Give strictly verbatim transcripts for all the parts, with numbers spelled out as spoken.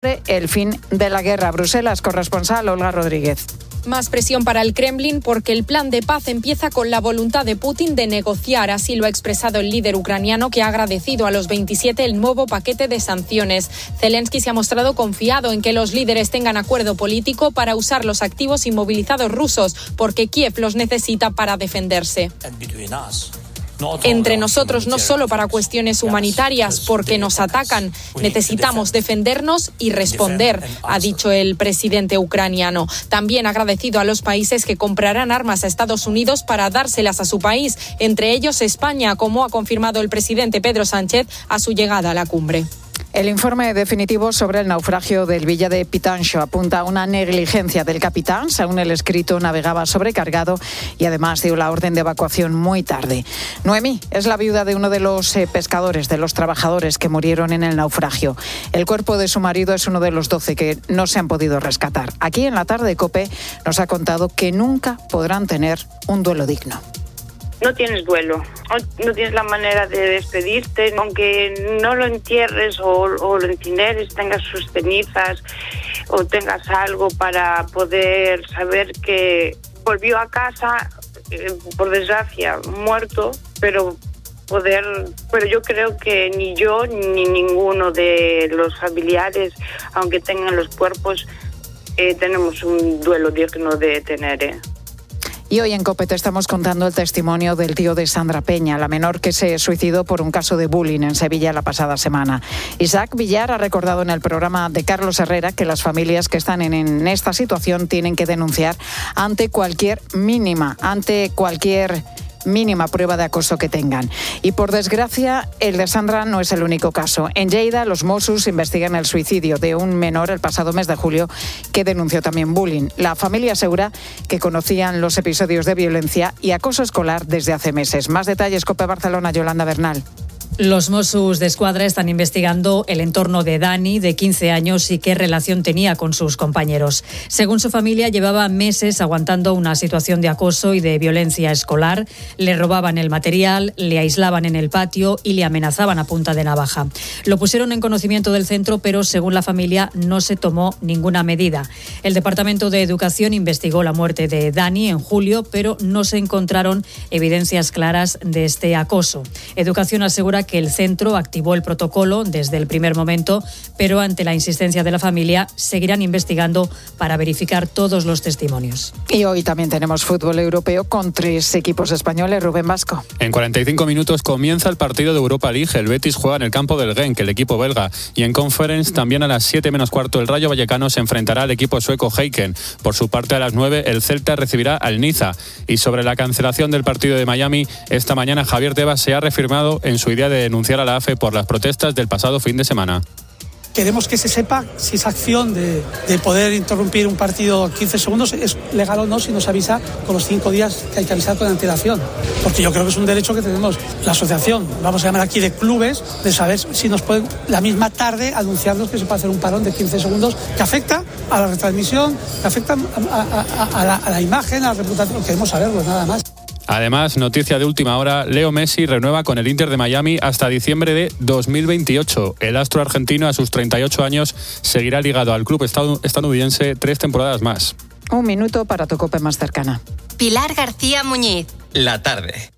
el fin de la guerra. Bruselas, corresponsal Olga Rodríguez. Más presión para el Kremlin porque el plan de paz empieza con la voluntad de Putin de negociar. Así lo ha expresado el líder ucraniano, que ha agradecido a los veintisiete el nuevo paquete de sanciones. Zelensky se ha mostrado confiado en que los líderes tengan acuerdo político para usar los activos inmovilizados rusos, porque Kiev los necesita para defenderse. Entre nosotros, no solo para cuestiones humanitarias, porque nos atacan. Necesitamos defendernos y responder, ha dicho el presidente ucraniano. También ha agradecido a los países que comprarán armas a Estados Unidos para dárselas a su país, entre ellos España, como ha confirmado el presidente Pedro Sánchez a su llegada a la cumbre. El informe definitivo sobre el naufragio del Villa de Pitancho apunta a una negligencia del capitán. Según el escrito, navegaba sobrecargado y además dio la orden de evacuación muy tarde. Noemí es la viuda de uno de los eh, pescadores, de los trabajadores que murieron en el naufragio. El cuerpo de su marido es uno de los doce que no se han podido rescatar. Aquí en la tarde, COPE nos ha contado que nunca podrán tener un duelo digno. No tienes duelo, no tienes la manera de despedirte, aunque no lo entierres o, o lo incineres, tengas sus cenizas o tengas algo para poder saber que volvió a casa, eh, por desgracia, muerto, pero poder, pero yo creo que ni yo ni ninguno de los familiares, aunque tengan los cuerpos, eh, tenemos un duelo digno de tener, ¿eh? Y hoy en COPE te estamos contando el testimonio del tío de Sandra Peña, la menor que se suicidó por un caso de bullying en Sevilla la pasada semana. Isaac Villar ha recordado en el programa de Carlos Herrera que las familias que están en, en esta situación tienen que denunciar ante cualquier mínima, ante cualquier mínima prueba de acoso que tengan. Y por desgracia, el de Sandra no es el único caso. En Lleida, los Mossos investigan el suicidio de un menor el pasado mes de julio que denunció también bullying. La familia asegura que conocían los episodios de violencia y acoso escolar desde hace meses. Más detalles, COPE Barcelona, Yolanda Bernal. Los Mossos de Escuadra están investigando el entorno de Dani, de quince años, y qué relación tenía con sus compañeros. Según su familia, llevaba meses aguantando una situación de acoso y de violencia escolar. Le robaban el material, le aislaban en el patio y le amenazaban a punta de navaja. Lo pusieron en conocimiento del centro, pero según la familia no se tomó ninguna medida. El Departamento de Educación investigó la muerte de Dani en julio, pero no se encontraron evidencias claras de este acoso. Educación asegura que el centro activó el protocolo desde el primer momento, pero ante la insistencia de la familia seguirán investigando para verificar todos los testimonios. Y hoy también tenemos fútbol europeo con tres equipos españoles. Rubén Vasco. En cuarenta y cinco minutos comienza el partido de Europa League. El Betis juega en el campo del Genk, el equipo belga. Y en Conference también a las siete menos cuarto el Rayo Vallecano se enfrentará al equipo sueco Heiken. Por su parte, a las nueve el Celta recibirá al Niza. Y sobre la cancelación del partido de Miami, esta mañana Javier Tebas se ha reafirmado en su idea de denunciar a la A F E por las protestas del pasado fin de semana. Queremos que se sepa si esa acción de, de poder interrumpir un partido quince segundos es legal o no, si nos avisa con los cinco días que hay que avisar con antelación. Porque yo creo que es un derecho que tenemos la asociación, vamos a llamar aquí de clubes, de saber si nos pueden la misma tarde anunciarnos que se puede hacer un parón de quince segundos que afecta a la retransmisión, que afecta a, a, a, a, la, a la imagen, a la reputación. Queremos saberlo, nada más. Además, noticia de última hora, Leo Messi renueva con el Inter de Miami hasta diciembre de dos mil veintiocho. El astro argentino, a sus treinta y ocho años, seguirá ligado al club estadounidense tres temporadas más. Un minuto para tu COPE más cercana. Pilar García Muñiz. La tarde.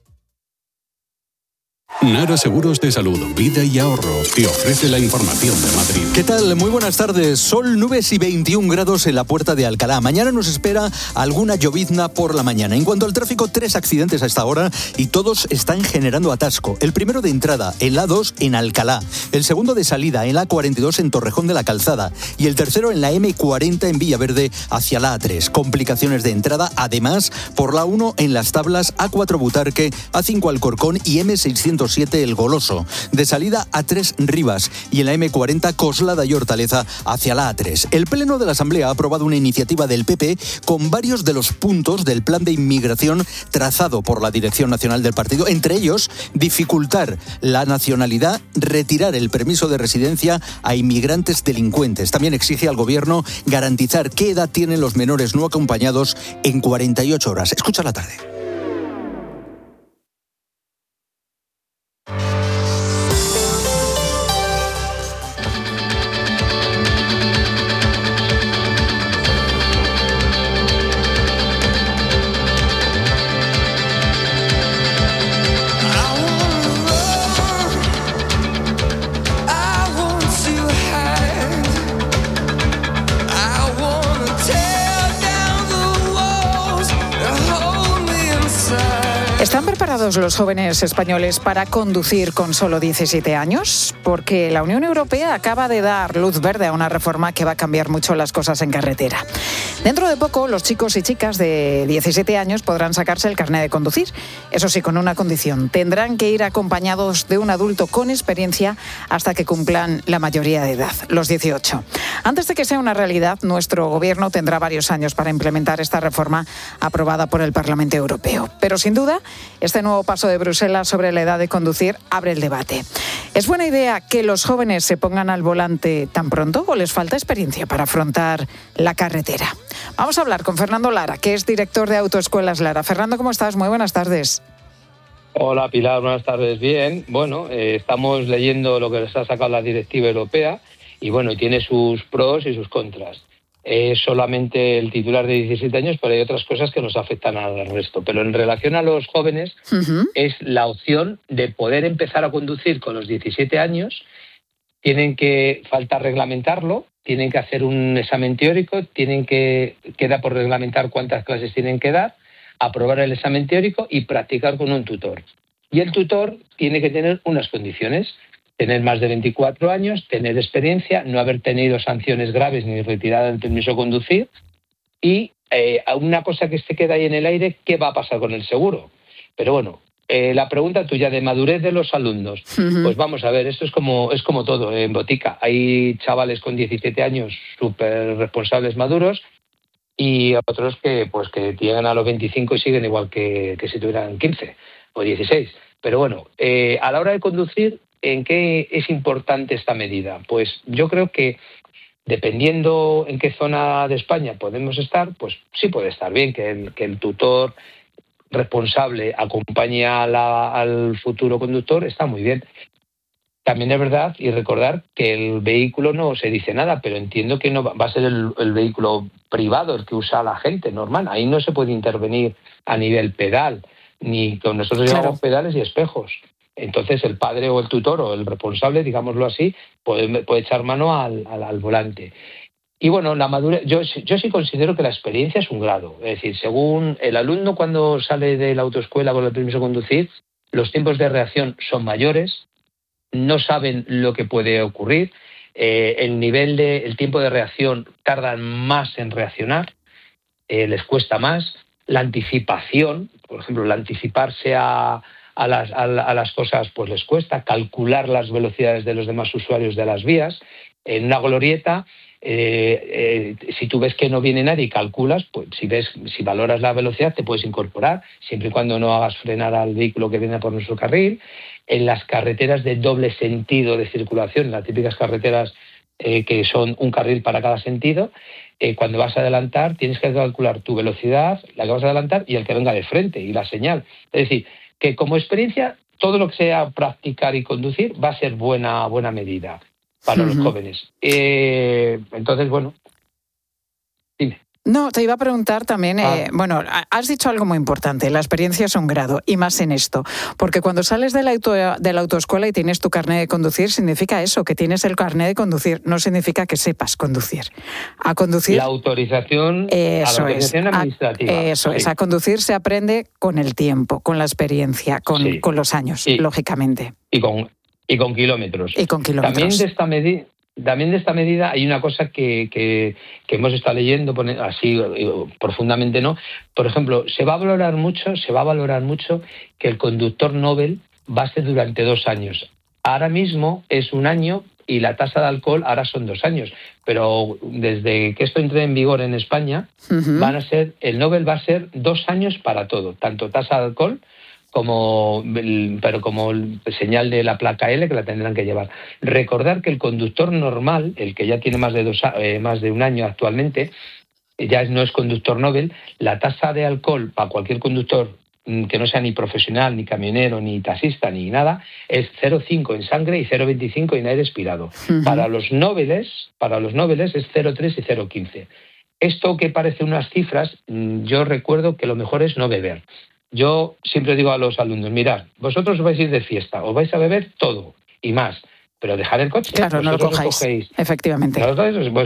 Nara Seguros de Salud, Vida y Ahorro te ofrece la información de Madrid. ¿Qué tal? Muy buenas tardes. Sol, nubes y veintiún grados en la Puerta de Alcalá. Mañana nos espera alguna llovizna por la mañana. En cuanto al tráfico, tres accidentes a esta hora y todos están generando atasco. El primero de entrada en la A dos en Alcalá. El segundo de salida en la A cuarenta y dos en Torrejón de la Calzada. Y el tercero en la eme cuarenta en Villaverde hacia la A tres. Complicaciones de entrada, además, por la A uno en Las Tablas, A cuatro Butarque, A cinco Alcorcón y eme seiscientos siete El Goloso. De salida A tres Rivas y en la eme cuarenta Coslada y Hortaleza hacia la A tres. El Pleno de la Asamblea ha aprobado una iniciativa del P P con varios de los puntos del plan de inmigración trazado por la Dirección Nacional del partido, entre ellos dificultar la nacionalidad, retirar el permiso de residencia a inmigrantes delincuentes. También exige al Gobierno garantizar qué edad tienen los menores no acompañados en cuarenta y ocho horas. Escucha la tarde. preparados los jóvenes españoles para conducir con solo diecisiete años? Porque la Unión Europea acaba de dar luz verde a una reforma que va a cambiar mucho las cosas en carretera. Dentro de poco, los chicos y chicas de diecisiete años podrán sacarse el carnet de conducir. Eso sí, con una condición. Tendrán que ir acompañados de un adulto con experiencia hasta que cumplan la mayoría de edad, los dieciocho. Antes de que sea una realidad, nuestro gobierno tendrá varios años para implementar esta reforma aprobada por el Parlamento Europeo. Pero sin duda, este nuevo paso de Bruselas sobre la edad de conducir abre el debate. ¿Es buena idea que los jóvenes se pongan al volante tan pronto o les falta experiencia para afrontar la carretera? Vamos a hablar con Fernando Lara, que es director de Autoescuelas Lara. Fernando, ¿cómo estás? Muy buenas tardes. Hola Pilar, buenas tardes. Bien, bueno, eh, estamos leyendo lo que les ha sacado la directiva europea y bueno, tiene sus pros y sus contras. Es solamente el titular de diecisiete años, pero hay otras cosas que nos afectan al resto. Pero en relación a los jóvenes, uh-huh. es la opción de poder empezar a conducir con los diecisiete años. Tienen que, falta reglamentarlo, tienen que hacer un examen teórico, tienen que, queda por reglamentar cuántas clases tienen que dar, aprobar el examen teórico y practicar con un tutor. Y el tutor tiene que tener unas condiciones: tener más de veinticuatro años, tener experiencia, no haber tenido sanciones graves ni retirada del permiso de conducir. Y eh, una cosa que se queda ahí en el aire, ¿qué va a pasar con el seguro? Pero bueno, eh, la pregunta tuya de madurez de los alumnos, uh-huh. pues vamos a ver, esto es como es como todo eh, en botica. Hay chavales con diecisiete años súper responsables, maduros, y otros que pues que llegan a los veinticinco y siguen igual que, que si tuvieran quince o dieciséis. Pero bueno, eh, a la hora de conducir, ¿en qué es importante esta medida? Pues yo creo que dependiendo en qué zona de España podemos estar, pues sí puede estar bien que el, que el tutor responsable acompañe a la, al futuro conductor, está muy bien. También es verdad y recordar que el vehículo no se dice nada, pero entiendo que no va a ser el, el vehículo privado el que usa la gente, normal. Ahí no se puede intervenir a nivel pedal, ni con nosotros claro. llamamos pedales y espejos. Entonces el padre o el tutor o el responsable, digámoslo así, puede, puede echar mano al, al, al volante. Y bueno, la madurez, yo, yo sí considero que la experiencia es un grado. Es decir, según el alumno cuando sale de la autoescuela con el permiso de conducir, los tiempos de reacción son mayores, no saben lo que puede ocurrir, eh, el nivel de, el tiempo de reacción tardan más en reaccionar, eh, les cuesta más, la anticipación, por ejemplo, el anticiparse a A las, a, a las cosas pues les cuesta, calcular las velocidades de los demás usuarios de las vías. En una glorieta, eh, eh, si tú ves que no viene nadie y calculas, pues si ves, si valoras la velocidad te puedes incorporar, siempre y cuando no hagas frenar al vehículo que viene por nuestro carril. En las carreteras de doble sentido de circulación, las típicas carreteras eh, que son un carril para cada sentido, eh, cuando vas a adelantar tienes que calcular tu velocidad, la que vas a adelantar y el que venga de frente y la señal. Es decir, que como experiencia, todo lo que sea practicar y conducir va a ser buena, buena medida para uh-huh. los jóvenes. Eh, entonces, bueno, dime. No, te iba a preguntar también, ah. eh, bueno, has dicho algo muy importante, la experiencia es un grado, y más en esto, porque cuando sales de la, auto, de la autoescuela y tienes tu carnet de conducir, significa eso, que tienes el carnet de conducir, no significa que sepas conducir. A conducir... La autorización, eso a la autorización es, administrativa. A, eso sí. es, a conducir se aprende con el tiempo, con la experiencia, con, sí. con los años, sí. lógicamente. Y con, y con kilómetros. Y con kilómetros. También de esta medida... También de esta medida hay una cosa que, que, que hemos estado leyendo así profundamente, ¿no? Por ejemplo, se va a valorar mucho, se va a valorar mucho que el conductor Nobel va a ser durante dos años. Ahora mismo es un año y la tasa de alcohol ahora son dos años. Pero desde que esto entre en vigor en España, uh-huh. van a ser, el Nobel va a ser dos años para todo, tanto tasa de alcohol como pero como señal de la placa L que la tendrán que llevar. Recordar que el conductor normal, el que ya tiene más de dos eh, más de un año actualmente, ya no es conductor Nobel, la tasa de alcohol para cualquier conductor que no sea ni profesional, ni camionero, ni taxista, ni nada, es cero coma cinco en sangre y cero coma veinticinco en aire expirado. Uh-huh. Para los Nobeles, para los Nobeles es cero coma tres y cero coma quince. Esto que parece unas cifras, yo recuerdo que lo mejor es no beber. Yo siempre digo a los alumnos, mirad, vosotros vais a ir de fiesta, os vais a beber todo y más, pero dejar el coche. Claro, no lo cojáis, cogéis, efectivamente. Vosotros,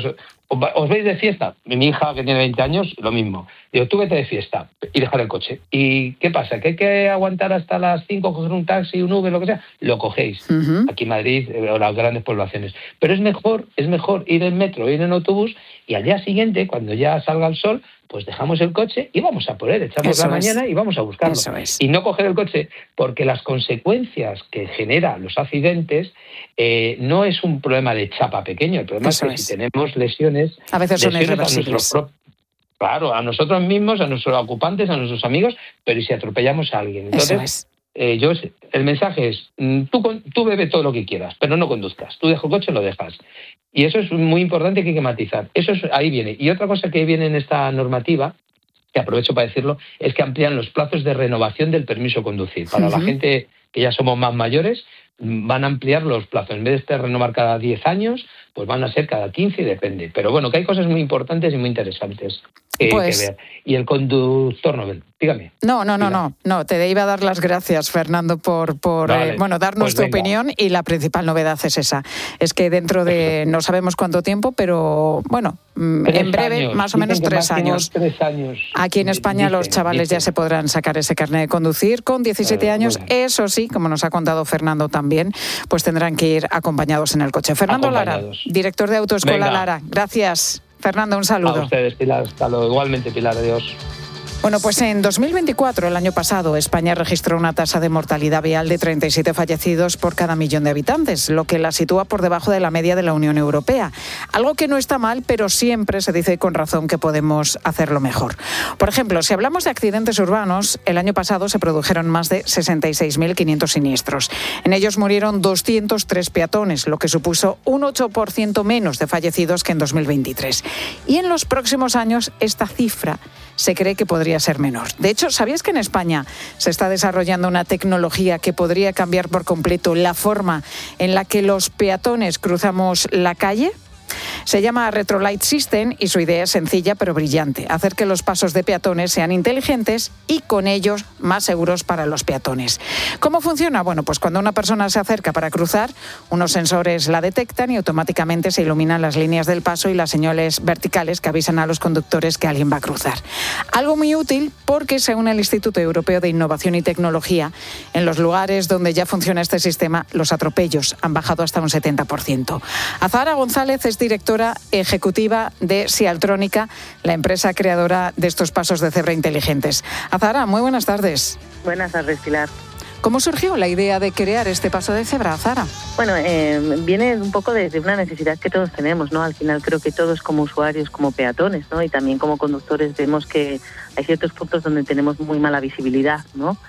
¿Os vais de fiesta? Mi hija, que tiene veinte años, lo mismo. Digo, tú vete de fiesta y dejar el coche. ¿Y qué pasa? ¿Que hay que aguantar hasta las cinco, coger un taxi, un Uber, lo que sea? Lo cogéis. Uh-huh. Aquí en Madrid, o las grandes poblaciones. Pero es mejor, es mejor ir en metro, ir en autobús, y al día siguiente, cuando ya salga el sol, pues dejamos el coche y vamos a por él. Echamos Eso la es. mañana y vamos a buscarlo. Y no coger el coche, porque las consecuencias que generan los accidentes eh, no es un problema de chapa pequeño. El problema Eso es que es. si tenemos lesiones... A veces son irreversibles. A claro, a nosotros mismos, a nuestros ocupantes, a nuestros amigos, pero ¿y si atropellamos a alguien? Entonces, Eso es. eh, yo, el mensaje es, tú, tú bebe todo lo que quieras, pero no conduzcas. Tú dejas el coche, lo dejas. Y eso es muy importante, que hay que matizar. Eso es, ahí viene. Y otra cosa que viene en esta normativa, que aprovecho para decirlo, es que amplían los plazos de renovación del permiso de conducir. Para uh-huh. la gente que ya somos más mayores, van a ampliar los plazos. En vez de renovar cada diez años, pues van a ser cada quince y depende. Pero bueno, que hay cosas muy importantes y muy interesantes que, pues... que ver. Y el conductor no, dígame. No, no, no, no, no. Te iba a dar las gracias, Fernando, por, por vale, eh, bueno, darnos pues tu venga. opinión, y la principal novedad es esa. Es que dentro de, no sabemos cuánto tiempo, pero bueno, tres en breve, años. más o menos tres años. tres años. Aquí en España dicen, los chavales dicen. ya se podrán sacar ese carnet de conducir con diecisiete claro, años. Bueno. Eso sí, como nos ha contado Fernando también, pues tendrán que ir acompañados en el coche. Fernando Lara, director de Autoescuela Venga. Lara. Gracias, Fernando, un saludo. A ustedes, Pilar. Hasta luego. Igualmente, Pilar. Adiós. Bueno, pues en dos mil veinticuatro, el año pasado, España registró una tasa de mortalidad vial de treinta y siete fallecidos por cada millón de habitantes, lo que la sitúa por debajo de la media de la Unión Europea. Algo que no está mal, pero siempre se dice con razón que podemos hacerlo mejor. Por ejemplo, si hablamos de accidentes urbanos, el año pasado se produjeron más de sesenta y seis mil quinientos siniestros. En ellos murieron doscientos tres peatones, lo que supuso un ocho por ciento menos de fallecidos que en dos mil veintitrés. Y en los próximos años, esta cifra se cree que podría ser menor. De hecho, ¿sabías que en España se está desarrollando una tecnología que podría cambiar por completo la forma en la que los peatones cruzamos la calle? Se llama Retrolight System y su idea es sencilla pero brillante: hacer que los pasos de peatones sean inteligentes y con ellos más seguros para los peatones. ¿Cómo funciona? Bueno, pues cuando una persona se acerca para cruzar, unos sensores la detectan y automáticamente se iluminan las líneas del paso y las señales verticales que avisan a los conductores que alguien va a cruzar. Algo muy útil porque, según el Instituto Europeo de Innovación y Tecnología, en los lugares donde ya funciona este sistema, los atropellos han bajado hasta un setenta por ciento. Azahara González es directora ejecutiva de Sialtrónica, la empresa creadora de estos pasos de cebra inteligentes. Azahara, muy buenas tardes. Buenas tardes, Pilar. ¿Cómo surgió la idea de crear este paso de cebra, Azahara? Bueno, eh, viene un poco de, de una necesidad que todos tenemos, ¿no? Al final creo que todos como usuarios, como peatones, ¿no? Y también como conductores vemos que hay ciertos puntos donde tenemos muy mala visibilidad, ¿no?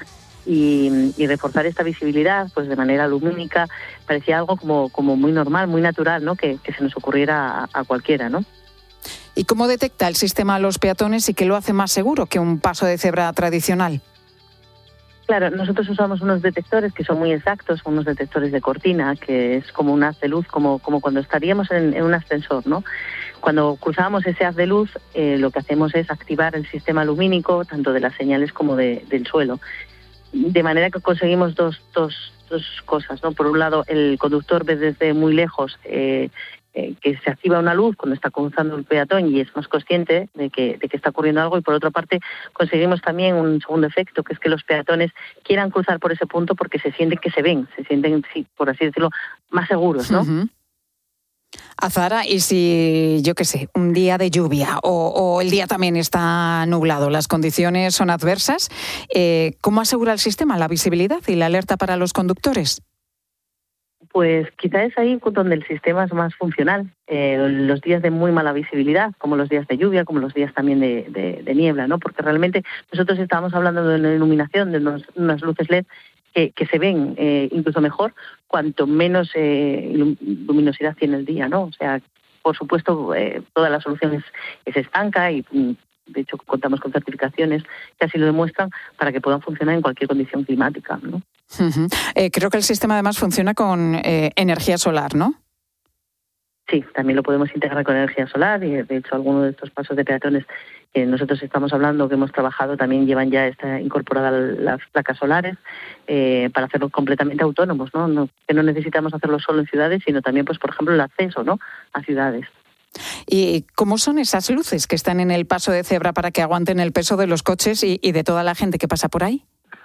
Y, y reforzar esta visibilidad pues de manera lumínica parecía algo como, como muy normal, muy natural, ¿no? Que, que se nos ocurriera a, a cualquiera, ¿no? ¿Y cómo detecta el sistema a los peatones y qué lo hace más seguro que un paso de cebra tradicional? Claro, nosotros usamos unos detectores que son muy exactos, unos detectores de cortina, que es como un haz de luz, como, como cuando estaríamos en, en un ascensor, ¿no? Cuando cruzamos ese haz de luz, eh, lo que hacemos es activar el sistema lumínico, tanto de las señales como de, del suelo. De manera que conseguimos dos, dos, dos cosas, ¿no? Por un lado, el conductor ve desde muy lejos eh, eh, que se activa una luz cuando está cruzando el peatón y es más consciente de que, de que está ocurriendo algo, y por otra parte conseguimos también un segundo efecto, que es que los peatones quieran cruzar por ese punto porque se sienten que se ven, se sienten, sí, por así decirlo, más seguros, ¿no? Uh-huh. Azahara, y si, yo qué sé, un día de lluvia o, o el día también está nublado, las condiciones son adversas, eh, ¿cómo asegura el sistema la visibilidad y la alerta para los conductores? Pues quizá es ahí donde el sistema es más funcional. Eh, los días de muy mala visibilidad, como los días de lluvia, como los días también de, de, de niebla, ¿no? Porque realmente nosotros estábamos hablando de una iluminación, de unos, unas luces L E D que, que se ven eh, incluso mejor cuanto menos eh, luminosidad tiene el día, ¿no? O sea, por supuesto, eh, toda la solución es, es estanca y, de hecho, contamos con certificaciones que así lo demuestran para que puedan funcionar en cualquier condición climática, ¿no? Uh-huh. Eh, creo que el sistema además funciona con eh, energía solar, ¿no? Sí, también lo podemos integrar con energía solar y, de hecho, algunos de estos pasos de peatones que nosotros estamos hablando, que hemos trabajado, también llevan ya esta incorporada las placas solares eh, para hacerlos completamente autónomos, ¿no? ¿no? Que no necesitamos hacerlo solo en ciudades, sino también, pues, por ejemplo, el acceso, ¿no?, a ciudades. ¿Y cómo son esas luces que están en el paso de cebra para que aguanten el peso de los coches y, y de toda la gente que pasa por ahí?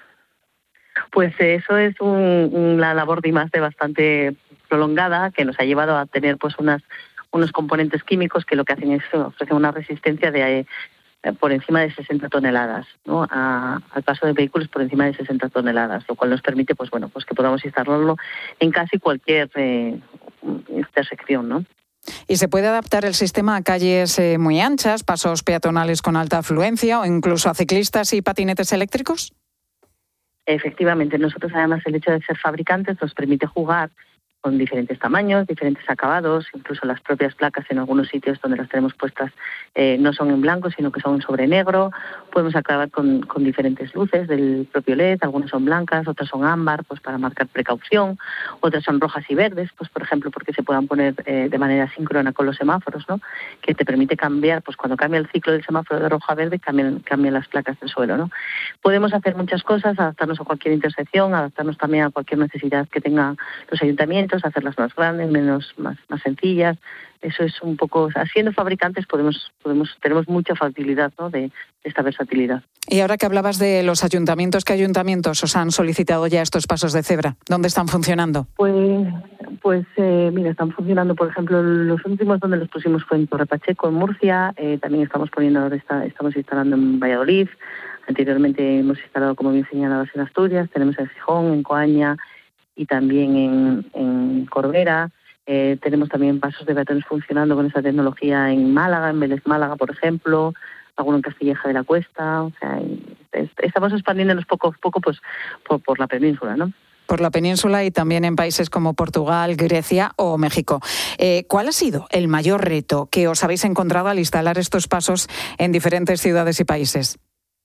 Pues eso es un, una labor de I más D bastante prolongada que nos ha llevado a tener pues unas unos componentes químicos que lo que hacen es ofrecer una resistencia de eh, por encima de sesenta toneladas, ¿no? A, al paso de vehículos por encima de sesenta toneladas, lo cual nos permite pues bueno pues que podamos instalarlo en casi cualquier eh, intersección, ¿no? ¿Y se puede adaptar el sistema a calles eh, muy anchas, pasos peatonales con alta afluencia o incluso a ciclistas y patinetes eléctricos? Efectivamente, nosotros además el hecho de ser fabricantes nos permite jugar con diferentes tamaños, diferentes acabados, incluso las propias placas en algunos sitios donde las tenemos puestas eh, no son en blanco, sino que son sobre negro. Podemos acabar con, con diferentes luces del propio L E D, algunas son blancas, otras son ámbar, pues para marcar precaución, otras son rojas y verdes, pues por ejemplo porque se puedan poner eh, de manera síncrona con los semáforos, ¿no? Que te permite cambiar, pues cuando cambia el ciclo del semáforo de rojo a verde, cambian, cambian las placas del suelo, ¿no? Podemos hacer muchas cosas, adaptarnos a cualquier intersección, adaptarnos también a cualquier necesidad que tengan los ayuntamientos, hacerlas más grandes, menos más, más sencillas. Eso es un poco, o sea, siendo fabricantes podemos, podemos, tenemos mucha facilidad, ¿no? de, de esta versatilidad. Y ahora que hablabas de los ayuntamientos, ¿qué ayuntamientos os han solicitado ya estos pasos de cebra? ¿Dónde están funcionando? Pues, pues eh, mira, están funcionando, por ejemplo, los últimos donde los pusimos fue en Torre Pacheco, en Murcia, eh, también estamos poniendo, ahora está, estamos instalando en Valladolid, anteriormente hemos instalado, como bien señalabas, en Asturias, tenemos en Gijón, en Coaña, y también en, en Corbera. Eh, tenemos también pasos de peatones funcionando con esta tecnología en Málaga, en Vélez Málaga, por ejemplo, alguno en Castilleja de la Cuesta. O sea, estamos expandiéndonos poco a poco pues, por, por la península, ¿no? Por la península y también en países como Portugal, Grecia o México. Eh, ¿Cuál ha sido el mayor reto que os habéis encontrado al instalar estos pasos en diferentes ciudades y países?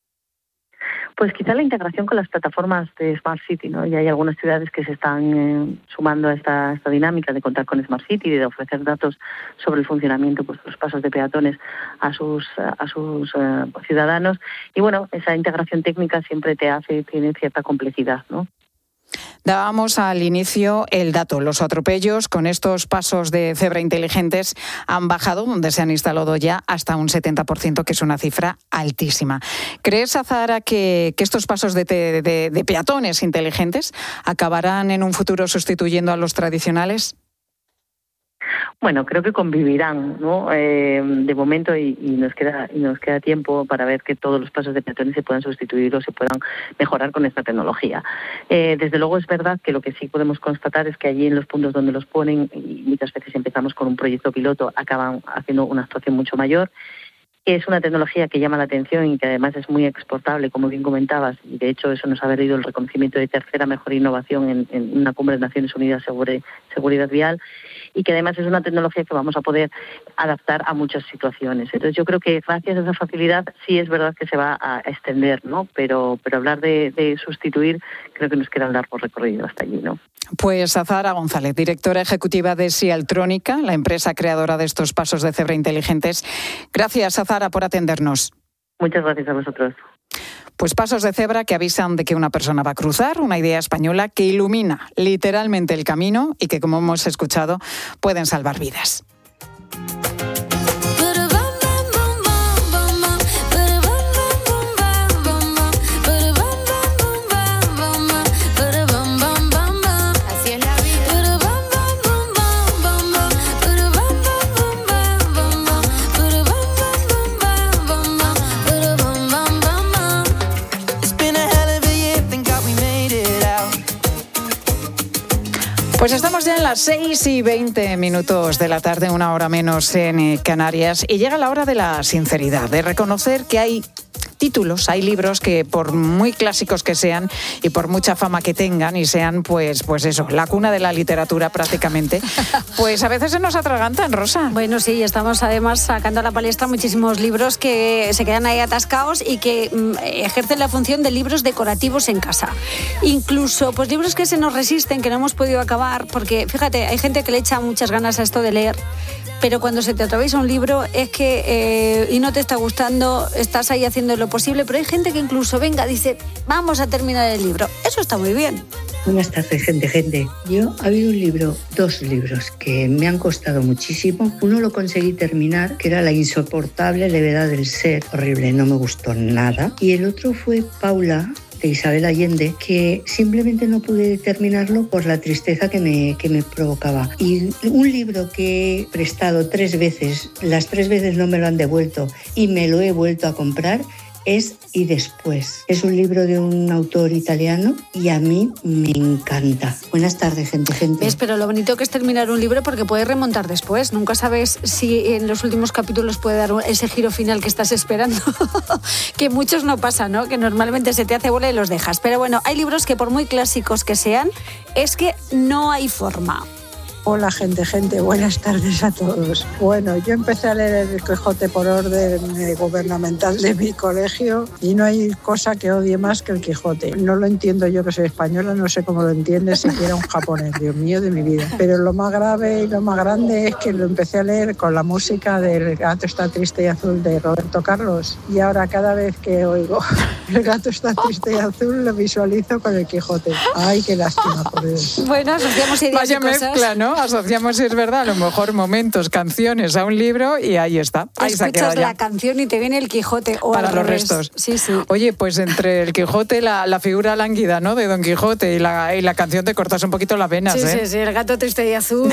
Pues quizá la integración con las plataformas de Smart City, ¿no? Ya hay algunas ciudades que se están eh, sumando a esta, esta dinámica de contar con Smart City y de ofrecer datos sobre el funcionamiento, pues los pasos de peatones a sus a sus uh, ciudadanos. Y bueno, esa integración técnica siempre te hace, tiene cierta complejidad, ¿no? Dábamos al inicio el dato. Los atropellos con estos pasos de cebra inteligentes han bajado, donde se han instalado ya hasta un setenta por ciento, que es una cifra altísima. ¿Crees, Azahara, que, que estos pasos de, de, de peatones inteligentes acabarán en un futuro sustituyendo a los tradicionales? Bueno, creo que convivirán, ¿no? Eh, de momento y, y nos queda y nos queda tiempo para ver que todos los pasos de peatones se puedan sustituir o se puedan mejorar con esta tecnología. Eh, desde luego es verdad que lo que sí podemos constatar es que allí en los puntos donde los ponen, y muchas veces empezamos con un proyecto piloto, acaban haciendo una actuación mucho mayor. Es una tecnología que llama la atención y que además es muy exportable, como bien comentabas, y de hecho eso nos ha valido el reconocimiento de tercera mejor innovación en, en una cumbre de Naciones Unidas sobre seguridad vial, y que además es una tecnología que vamos a poder adaptar a muchas situaciones. Entonces yo creo que gracias a esa facilidad sí es verdad que se va a extender, ¿no? Pero, pero hablar de, de sustituir creo que nos queda un largo recorrido hasta allí, ¿no? Pues Azahara González, directora ejecutiva de Sialtrónica, la empresa creadora de estos pasos de cebra inteligentes. Gracias, Azahara, por atendernos. Muchas gracias a vosotros. Pues pasos de cebra que avisan de que una persona va a cruzar, una idea española que ilumina literalmente el camino y que, como hemos escuchado, pueden salvar vidas. Pues estamos ya en las seis y veinte minutos de la tarde, una hora menos en Canarias, y llega la hora de la sinceridad, de reconocer que hay títulos, hay libros que por muy clásicos que sean y por mucha fama que tengan y sean pues pues eso, la cuna de la literatura prácticamente, pues a veces se nos atragantan, Rosa. Bueno, sí, estamos además sacando a la palestra muchísimos libros que se quedan ahí atascados y que mm, ejercen la función de libros decorativos en casa. Incluso pues libros que se nos resisten, que no hemos podido acabar, porque fíjate, hay gente que le echa muchas ganas a esto de leer, pero cuando se te atraviesa un libro es que eh, y no te está gustando, estás ahí haciendo lo posible, pero hay gente que incluso venga, dice, vamos a terminar el libro. Eso está muy bien. Buenas tardes, gente, gente. Yo ha habido un libro, dos libros que me han costado muchísimo. Uno lo conseguí terminar, que era La insoportable levedad del ser. Horrible, no me gustó nada. Y el otro fue Paula, de Isabel Allende, que simplemente no pude terminarlo por la tristeza que me, que me provocaba. Y un libro que he prestado tres veces, las tres veces no me lo han devuelto y me lo he vuelto a comprar, es Y después. Es un libro de un autor italiano y a mí me encanta. Buenas tardes, gente, gente. ¿Ves? Pero lo bonito que es terminar un libro porque puedes remontar después. Nunca sabes si en los últimos capítulos puede dar ese giro final que estás esperando. Que muchos no pasa, ¿no? Que normalmente se te hace bola y los dejas. Pero bueno, hay libros que por muy clásicos que sean, es que no hay forma. Hola, gente, gente, buenas tardes a todos. Bueno, yo empecé a leer El Quijote por orden gubernamental de mi colegio y no hay cosa que odie más que El Quijote. No lo entiendo yo, que soy española, no sé cómo lo entiende siquiera un japonés, Dios mío de mi vida. Pero lo más grave y lo más grande es que lo empecé a leer con la música del Gato está triste y azul de Roberto Carlos, y ahora cada vez que oigo El gato está triste y azul lo visualizo con El Quijote. Ay, qué lástima, por Dios. Bueno, asociamos ideas Vaya y cosas. mezcla, ¿no? Asociamos, si es verdad, a lo mejor momentos, canciones a un libro y ahí está. Ahí se ha quedado Escuchas ya. la canción y te viene El Quijote. O Para al los revés. restos. Sí, sí. Oye, pues entre El Quijote, la, la figura lánguida, ¿no?, de Don Quijote y la, y la canción te cortas un poquito las venas, Sí, ¿eh? sí, sí, El gato triste y azul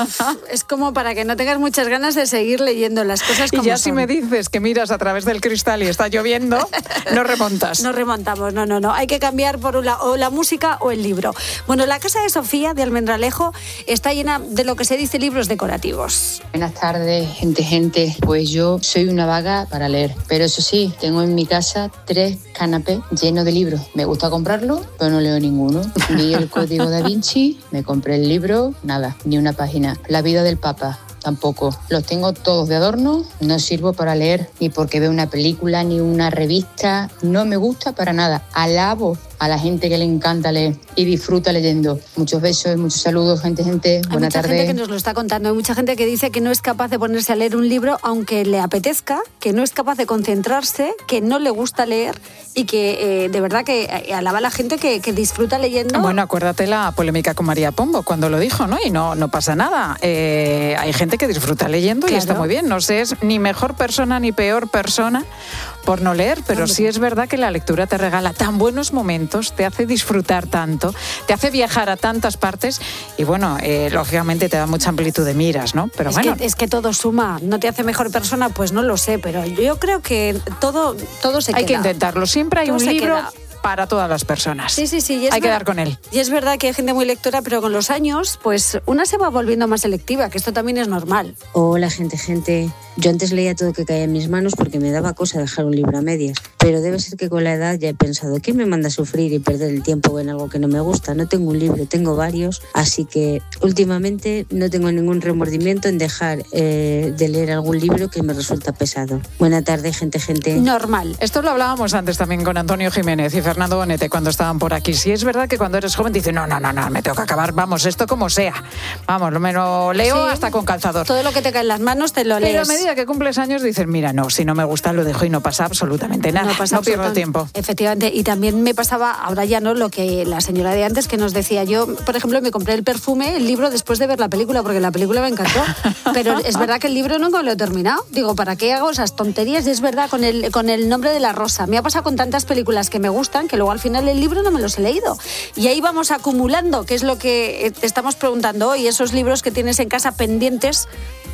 es como para que no tengas muchas ganas de seguir leyendo las cosas como Y ya son. si me dices que miras a través del cristal y está lloviendo, no remontas. No remontamos, no, no, no. Hay que cambiar por la, o la música o el libro. Bueno, la casa de Sofía, de Almendralejo, está llena de lo que se dice libros decorativos. Buenas tardes, gente, gente. Pues yo soy una vaga para leer, pero eso sí, tengo en mi casa tres canapés llenos de libros. Me gusta comprarlos, pero no leo ninguno. Vi El Código Da Vinci, me compré el libro, nada, ni una página. La vida del Papa, tampoco. Los tengo todos de adorno, no sirvo para leer, ni porque veo una película, ni una revista. No me gusta para nada. Alabo a la gente que le encanta leer y disfruta leyendo. Muchos besos y muchos saludos, gente, gente. Hay Buena mucha tarde. gente que nos lo está contando. Hay mucha gente que dice que no es capaz de ponerse a leer un libro aunque le apetezca, que no es capaz de concentrarse, que no le gusta leer y que eh, de verdad que eh, alaba a la gente que, que disfruta leyendo. Bueno, acuérdate la polémica con María Pombo cuando lo dijo, ¿no? Y no, no pasa nada. Eh, hay gente que disfruta leyendo Claro. y está muy bien. No sé, es ni mejor persona ni peor persona por no leer, pero Hombre. sí es verdad que la lectura te regala tan buenos momentos, te hace disfrutar tanto, te hace viajar a tantas partes y bueno, eh, lógicamente te da mucha amplitud de miras, ¿no? Pero es, bueno. que, es que todo suma. ¿No te hace mejor persona? Pues no lo sé, pero yo creo que todo, todo se Hay queda. que intentarlo. Siempre hay Todo un se libro queda. para todas las personas. Sí, sí, sí. y es Hay que ver- dar con él. Y es verdad que hay gente muy lectora, pero con los años, pues una se va volviendo más selectiva, que esto también es normal. Hola, gente, gente. Yo antes leía todo que caía en mis manos porque me daba cosa dejar un libro a medias. Pero debe ser que con la edad ya he pensado, ¿qué me manda a sufrir y perder el tiempo en algo que no me gusta? No tengo un libro, tengo varios. Así que últimamente no tengo ningún remordimiento en dejar eh, de leer algún libro que me resulta pesado. Buena tarde, gente, gente. Normal. Esto lo hablábamos antes también con Antonio Jiménez y Fernando Bonete cuando estaban por aquí. Sí es verdad que cuando eres joven dices, no, no, no, no, me tengo que acabar, vamos, esto como sea. Vamos, lo me lo leo Sí. hasta con calzador. Todo lo que te cae en las manos te lo Pero a lees. medida que cumples años dices, mira, no, si no me gusta lo dejo y no pasa absolutamente nada. No, pasa pierdo absolutamente- tiempo. Efectivamente, y también me pasaba, ahora ya no, lo que la señora de antes que nos decía. Yo, por ejemplo, me compré el perfume, el libro, después de ver la película, porque la película me encantó. Pero es verdad que el libro nunca lo he terminado. Digo, ¿para qué hago esas tonterías? Y es verdad, con el, con el nombre de la rosa. Me ha pasado con tantas películas que me gustan que luego al final el libro no me los he leído. Y ahí vamos acumulando, que es lo que te estamos preguntando hoy, esos libros que tienes en casa pendientes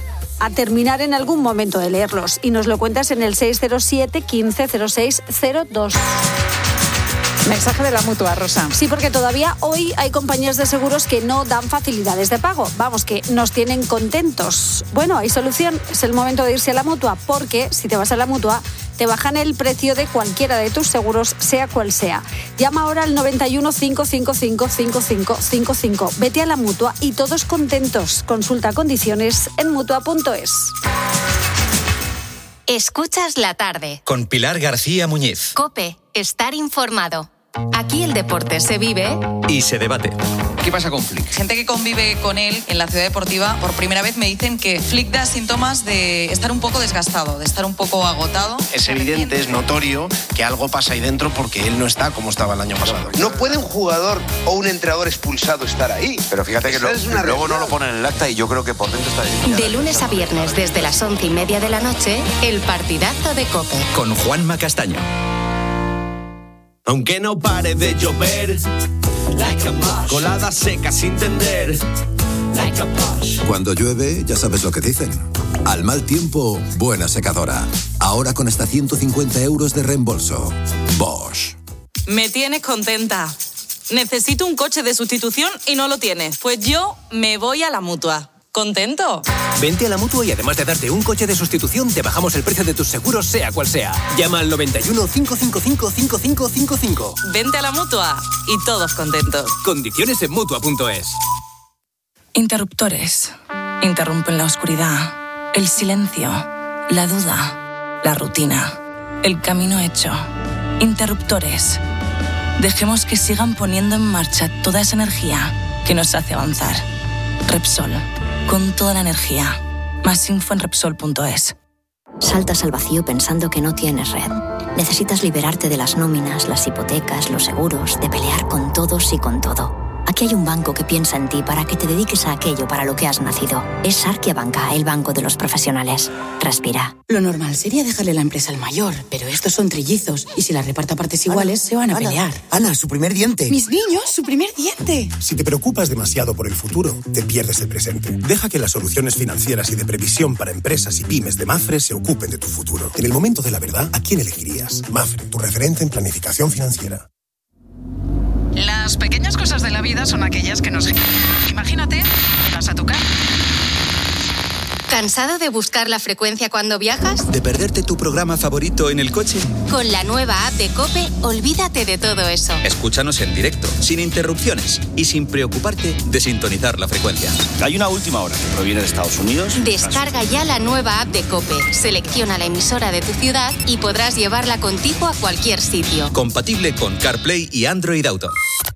a terminar en algún momento de leerlos. Y nos lo cuentas en el seis cero siete, quince, cero seis cero dos. Mensaje de la Mutua, Rosa. Sí, porque todavía hoy hay compañías de seguros que no dan facilidades de pago. Vamos, que nos tienen contentos. Bueno, hay solución. Es el momento de irse a la Mutua, porque si te vas a la Mutua, te bajan el precio de cualquiera de tus seguros, sea cual sea. Llama ahora al noventa y uno, cinco cinco cinco, cinco cinco cinco cinco. Vete a la Mutua y todos contentos. Consulta condiciones en mutua punto es. Escuchas la tarde. Con Pilar García Muñiz. COPE. Estar informado. Aquí el deporte se vive y se debate. ¿Qué pasa con Flick? Gente que convive con él en la ciudad deportiva, por primera vez me dicen que Flick da síntomas de estar un poco desgastado, de estar un poco agotado. Es evidente, es notorio que algo pasa ahí dentro porque él no está como estaba el año pasado. No puede un jugador o un entrenador expulsado estar ahí. Pero fíjate que lo, es una luego realidad. no lo ponen en el acta y yo creo que por dentro está bien. de lunes a viernes desde las once y media de la noche, el partidazo de COPE. Con Juanma Castaño. Aunque no pare de llover, colada seca sin tender. Cuando llueve, ya sabes lo que dicen. Al mal tiempo, buena secadora. Ahora con hasta ciento cincuenta euros de reembolso. Bosch. Me tienes contenta. Necesito un coche de sustitución y no lo tienes. Pues yo me voy a la Mutua. ¿Contento? Vente a la Mutua y además de darte un coche de sustitución, te bajamos el precio de tus seguros, sea cual sea. Llama al noventa y uno, cinco cinco cinco, cinco cinco cinco cinco. Vente a la Mutua y todos contentos. Condiciones en Mutua punto es. Interruptores. Interrumpen la oscuridad, el silencio, la duda, la rutina, el camino hecho. Interruptores. Dejemos que sigan poniendo en marcha toda esa energía que nos hace avanzar. Repsol. Con toda la energía. Más info en Repsol punto es. Saltas al vacío pensando que no tienes red. Necesitas liberarte de las nóminas, las hipotecas, los seguros, de pelear con todos y con todo. Aquí hay un banco que piensa en ti para que te dediques a aquello para lo que has nacido. Es Sarkia Banca, el banco de los profesionales. Respira. Lo normal sería dejarle la empresa al mayor, pero estos son trillizos y si la reparto a partes iguales Ana, se van a Ana, pelear. Ana, su primer diente. Mis niños, su primer diente. Si te preocupas demasiado por el futuro, te pierdes el presente. Deja que las soluciones financieras y de previsión para empresas y pymes de Mafre se ocupen de tu futuro. En el momento de la verdad, ¿a quién elegirías? Mafre, tu referente en planificación financiera. Las pequeñas cosas de la vida son aquellas que nos... Imagínate, vas a tu casa. ¿Cansado de buscar la frecuencia cuando viajas? ¿De perderte tu programa favorito en el coche? Con la nueva app de COPE, olvídate de todo eso. Escúchanos en directo, sin interrupciones y sin preocuparte de sintonizar la frecuencia. Hay una última hora que proviene de Estados Unidos. Descarga ya la nueva app de COPE, selecciona la emisora de tu ciudad y podrás llevarla contigo a cualquier sitio. Compatible con CarPlay y Android Auto.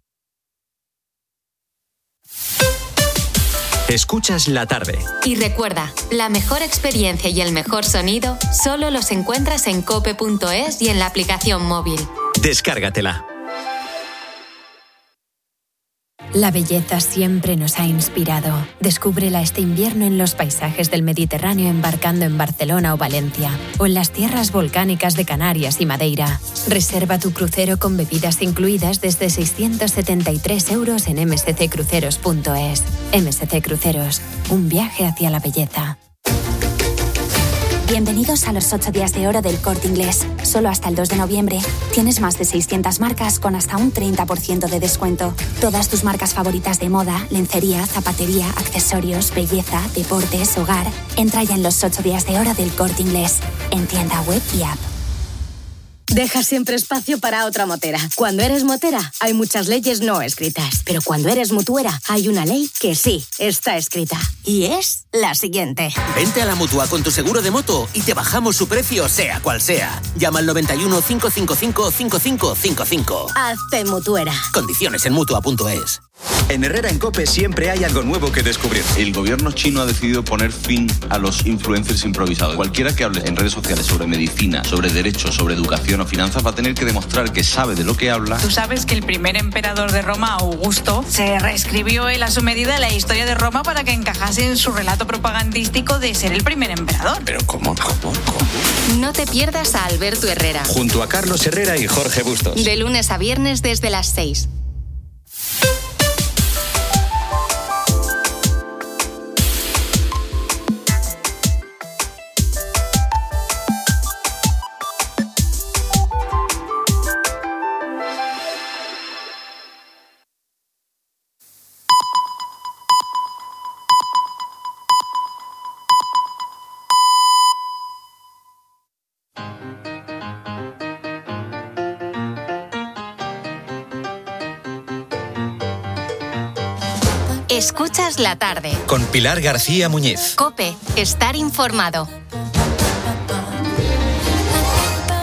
Escuchas la tarde. Y recuerda, la mejor experiencia y el mejor sonido solo los encuentras en cope punto es y en la aplicación móvil. Descárgatela. La belleza siempre nos ha inspirado. Descúbrela este invierno en los paisajes del Mediterráneo embarcando en Barcelona o Valencia, o en las tierras volcánicas de Canarias y Madeira. Reserva tu crucero con bebidas incluidas desde seiscientos setenta y tres euros en eme ese ce cruceros punto es. eme ese ce Cruceros, un viaje hacia la belleza. Bienvenidos a los ocho días de oro del Corte Inglés. Solo hasta el dos de noviembre. Tienes más de seiscientas marcas con hasta un treinta por ciento de descuento. Todas tus marcas favoritas de moda, lencería, zapatería, accesorios, belleza, deportes, hogar. Entra ya en los ocho días de oro del Corte Inglés. En tienda web y app. Deja siempre espacio para otra motera. Cuando eres motera, hay muchas leyes no escritas. Pero cuando eres mutuera, hay una ley que sí está escrita. Y es la siguiente. Vente a la Mutua con tu seguro de moto y te bajamos su precio, sea cual sea. Llama al noventa y uno, cinco cinco cinco, cinco cinco cinco cinco. Hazte mutuera. Condiciones en Mutua punto es. En Herrera en COPE siempre hay algo nuevo que descubrir. El gobierno chino ha decidido poner fin a los influencers improvisados. Cualquiera que hable en redes sociales sobre medicina, sobre derechos, sobre educación o finanzas va a tener que demostrar que sabe de lo que habla. Tú sabes que el primer emperador de Roma, Augusto, se reescribió él a su medida la historia de Roma para que encajase en su relato propagandístico de ser el primer emperador. Pero ¿cómo? ¿Cómo? ¿Cómo? No te pierdas a Alberto Herrera. Junto a Carlos Herrera y Jorge Bustos. De lunes a viernes desde las seis. Escuchas la tarde. Con Pilar García Muñiz. COPE, estar informado.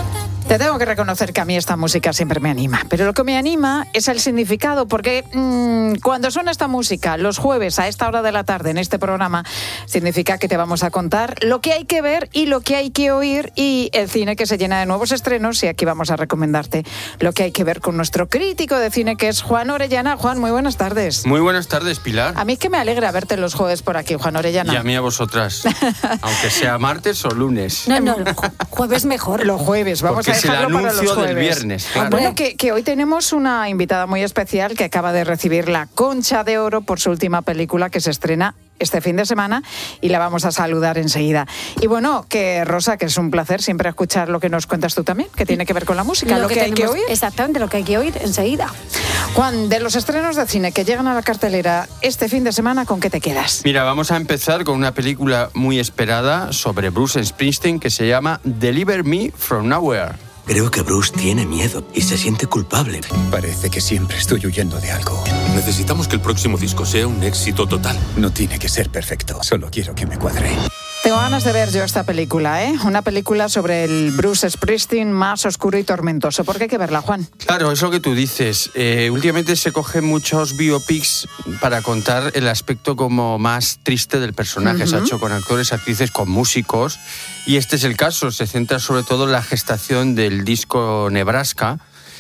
Te tengo que reconocer que a mí esta música siempre me anima, pero lo que me anima es el significado, porque mmm, cuando suena esta música los jueves a esta hora de la tarde en este programa, significa que te vamos a contar lo que hay que ver y lo que hay que oír, y el cine que se llena de nuevos estrenos, y aquí vamos a recomendarte lo que hay que ver con nuestro crítico de cine, que es Juan Orellana. Juan, muy buenas tardes. Muy buenas tardes, Pilar. A mí es que me alegra verte los jueves por aquí, Juan Orellana. Y a mí a vosotras, aunque sea martes o lunes. No, no, jueves mejor. Los jueves, vamos Porque a dejarlo es el para los anuncio jueves. del viernes, claro. Bueno, que, que hoy tenemos una invitada muy especial que acaba de recibir la Concha de Oro por su última película, que se estrena este fin de semana, y la vamos a saludar enseguida. Y bueno, que Rosa, que es un placer siempre escuchar lo que nos cuentas tú también, que tiene que ver con la música, lo, lo que, que hay que oír. Exactamente, lo que hay que oír enseguida. Juan, de los estrenos de cine que llegan a la cartelera este fin de semana, ¿con qué te quedas? Mira, vamos a empezar con una película muy esperada sobre Bruce Springsteen que se llama Deliver Me From Nowhere. Creo que Bruce tiene miedo y se siente culpable. Parece que siempre estoy huyendo de algo. Necesitamos que el próximo disco sea un éxito total. No tiene que ser perfecto, solo quiero que me cuadre. Tengo ganas de ver yo esta película, ¿eh? Una película sobre el Bruce Springsteen más oscuro y tormentoso. ¿Por qué hay que verla, Juan? Claro, es lo que tú dices. Eh, últimamente se cogen muchos biopics para contar el aspecto como más triste del personaje. Uh-huh. Se ha hecho con actores, actrices, con músicos. Y este es el caso. Se centra sobre todo en la gestación del disco Nebraska.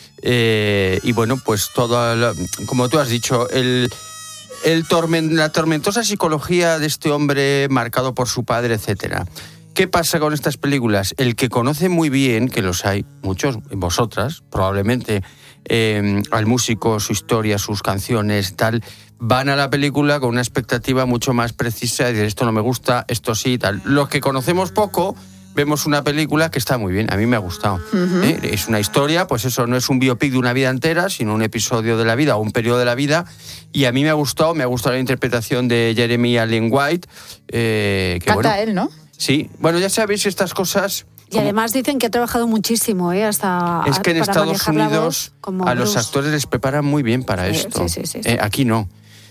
Eh, y bueno, pues todo, la, como tú has dicho, el... El torment, la tormentosa psicología de este hombre marcado por su padre, etcétera. ¿Qué pasa con estas películas? El que conoce muy bien, que los hay, muchos, vosotras, probablemente, eh, al músico, su historia, sus canciones, tal, van a la película con una expectativa mucho más precisa de decir, esto no me gusta, esto sí, tal. Los que conocemos poco, vemos una película que está muy bien, a mí me ha gustado. Uh-huh. ¿Eh? Es una historia, pues eso, no es un biopic de una vida entera, sino un episodio de la vida o un periodo de la vida, y a mí me ha gustado, me ha gustado la interpretación de Jeremy Allen White. Eh, que, Canta bueno, él, ¿no? Sí, bueno, ya sabéis estas cosas... Y como... además dicen que ha trabajado muchísimo, ¿eh? Hasta es que en para Estados Unidos a los Bruce. actores les preparan muy bien para sí, esto. Sí, sí, sí, sí. Eh, aquí no.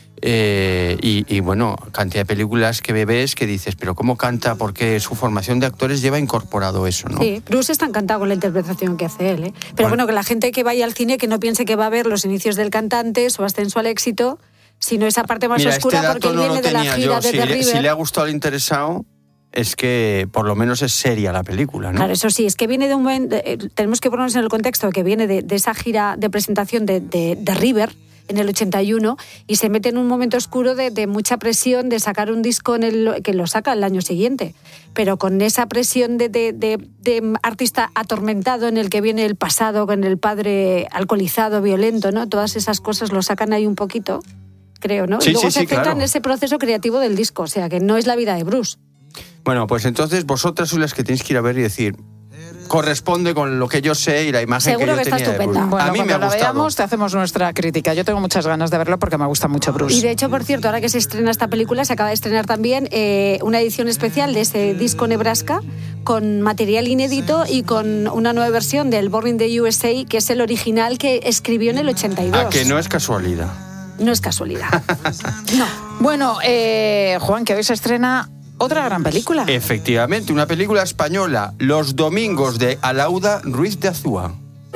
Eh, y, y bueno, cantidad de películas que ves que dices, pero ¿cómo canta? Porque su formación de actores lleva incorporado eso, ¿no? Sí, Bruce está encantado con la interpretación que hace él, ¿eh? Pero bueno. bueno, que la gente que vaya al cine que no piense que va a ver los inicios del cantante, su ascenso al éxito, sino esa parte más Mira, oscura, este porque él no viene de la gira yo. de si The le, River. Si le ha gustado al interesado, es que por lo menos es seria la película, ¿no? Claro, eso sí, es que viene de un momento, eh, tenemos que ponernos en el contexto de que viene de, de esa gira de presentación de, de, de River en el ochenta y uno, y se mete en un momento oscuro de, de mucha presión de sacar un disco en el, que lo saca el año siguiente, pero con esa presión de, de, de, de artista atormentado en el que viene el pasado, con el padre alcoholizado, violento, ¿no? Todas esas cosas lo sacan ahí un poquito, creo, ¿no? Sí, y luego sí, se sí, centra claro. en ese proceso creativo del disco, o sea, que no es la vida de Bruce. Bueno, pues entonces vosotras sois las que tenéis que ir a ver y decir, corresponde con lo que yo sé y la imagen Seguro que yo que tenía está de Bruce. Bueno, a mí cuando me ha la gustado. veamos te hacemos nuestra crítica. Yo tengo muchas ganas de verlo porque me gusta mucho Bruce. Y de hecho, por cierto, ahora que se estrena esta película, se acaba de estrenar también eh, una edición especial de ese disco Nebraska con material inédito y con una nueva versión del Born in the U S A, que es el original que escribió en el ochenta y dos. A que no es casualidad. No es casualidad. No. Bueno, eh, Juan, que hoy se estrena otra gran película. Efectivamente, una película española, Los domingos, de Alauda Ruiz de Azúa.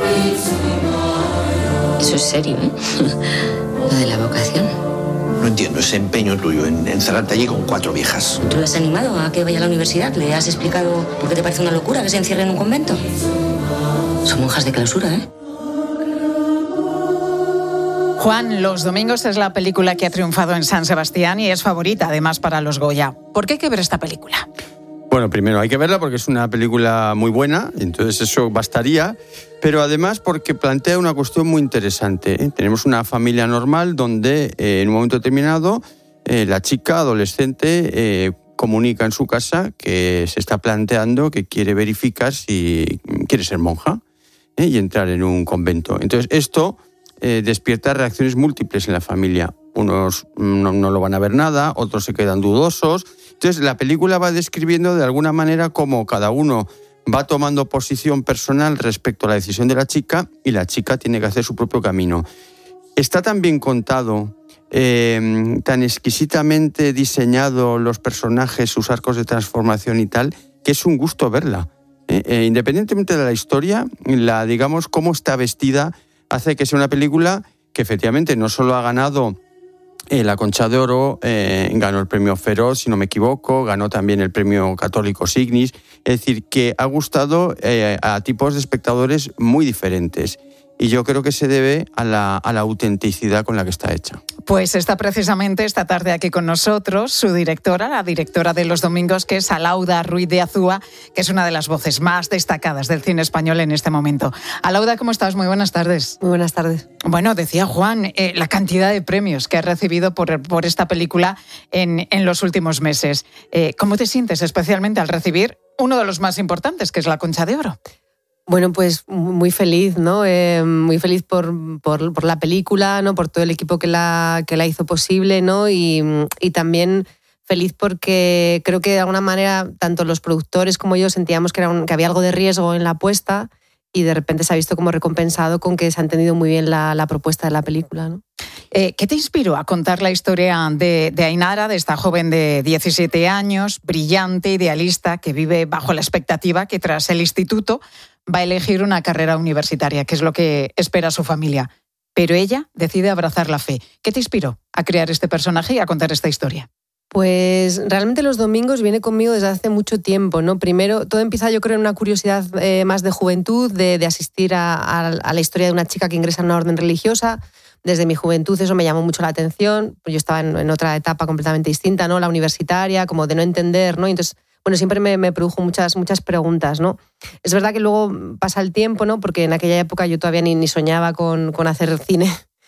Eso es serio, ¿eh? Lo de la vocación. No entiendo ese empeño tuyo en encerrarte allí con cuatro viejas. ¿Tú le has animado a que vaya a la universidad? ¿Le has explicado por qué te parece una locura que se encierre en un convento? Son monjas de clausura, ¿eh? Juan, Los domingos es la película que ha triunfado en San Sebastián y es favorita además para los Goya. ¿Por qué hay que ver esta película? Bueno, primero hay que verla porque es una película muy buena, entonces eso bastaría, pero además porque plantea una cuestión muy interesante, ¿eh? Tenemos una familia normal donde eh, en un momento determinado eh, la chica adolescente eh, comunica en su casa que se está planteando que quiere verificar si quiere ser monja, ¿eh? Y entrar en un convento. Entonces esto eh, despierta reacciones múltiples en la familia. Unos no, no lo van a ver nada, otros se quedan dudosos. Entonces la película va describiendo de alguna manera cómo cada uno va tomando posición personal respecto a la decisión de la chica y la chica tiene que hacer su propio camino. Está tan bien contado, eh, tan exquisitamente diseñado los personajes, sus arcos de transformación y tal, que es un gusto verla. Eh, eh, independientemente de la historia, la, digamos, cómo está vestida, hace que sea una película que efectivamente no solo ha ganado eh, la Concha de Oro, eh, ganó el premio Feroz, si no me equivoco, ganó también el premio Católico Signis, es decir, que ha gustado eh, a tipos de espectadores muy diferentes. Y yo creo que se debe a la, a la autenticidad con la que está hecha. Pues está precisamente esta tarde aquí con nosotros su directora, la directora de Los Domingos, que es Alauda Ruiz de Azúa, que es una de las voces más destacadas del cine español en este momento. Alauda, ¿cómo estás? Muy buenas tardes. Muy buenas tardes. Bueno, decía Juan, eh, la cantidad de premios que has recibido por, por esta película en, en los últimos meses. Eh, ¿Cómo te sientes especialmente al recibir uno de los más importantes, que es la Concha de Oro? Bueno, pues muy feliz, ¿no? Eh, muy feliz por, por, por la película, ¿no? Por todo el equipo que la, que la hizo posible, ¿no? Y, y también feliz porque creo que de alguna manera tanto los productores como yo sentíamos que, era un, que había algo de riesgo en la apuesta y de repente se ha visto como recompensado con que se ha entendido muy bien la, la propuesta de la película, ¿no? Eh, ¿Qué te inspiró a contar la historia de, de Ainara, de esta joven de diecisiete años, brillante, idealista, que vive bajo la expectativa que tras el instituto va a elegir una carrera universitaria, que es lo que espera su familia? Pero ella decide abrazar la fe. ¿Qué te inspiró a crear este personaje y a contar esta historia? Pues realmente Los Domingos viene conmigo desde hace mucho tiempo, ¿no? Primero, todo empieza yo creo en una curiosidad eh, más de juventud, de, de asistir a, a, a la historia de una chica que ingresa en una orden religiosa. Desde mi juventud eso me llamó mucho la atención. Yo estaba en, en otra etapa completamente distinta, ¿no? La universitaria, como de no entender, ¿no? Y entonces, bueno, siempre me, me produjo muchas, muchas preguntas, ¿no? Es verdad que luego pasa el tiempo, ¿no? Porque en aquella época yo todavía ni, ni soñaba con, con hacer cine.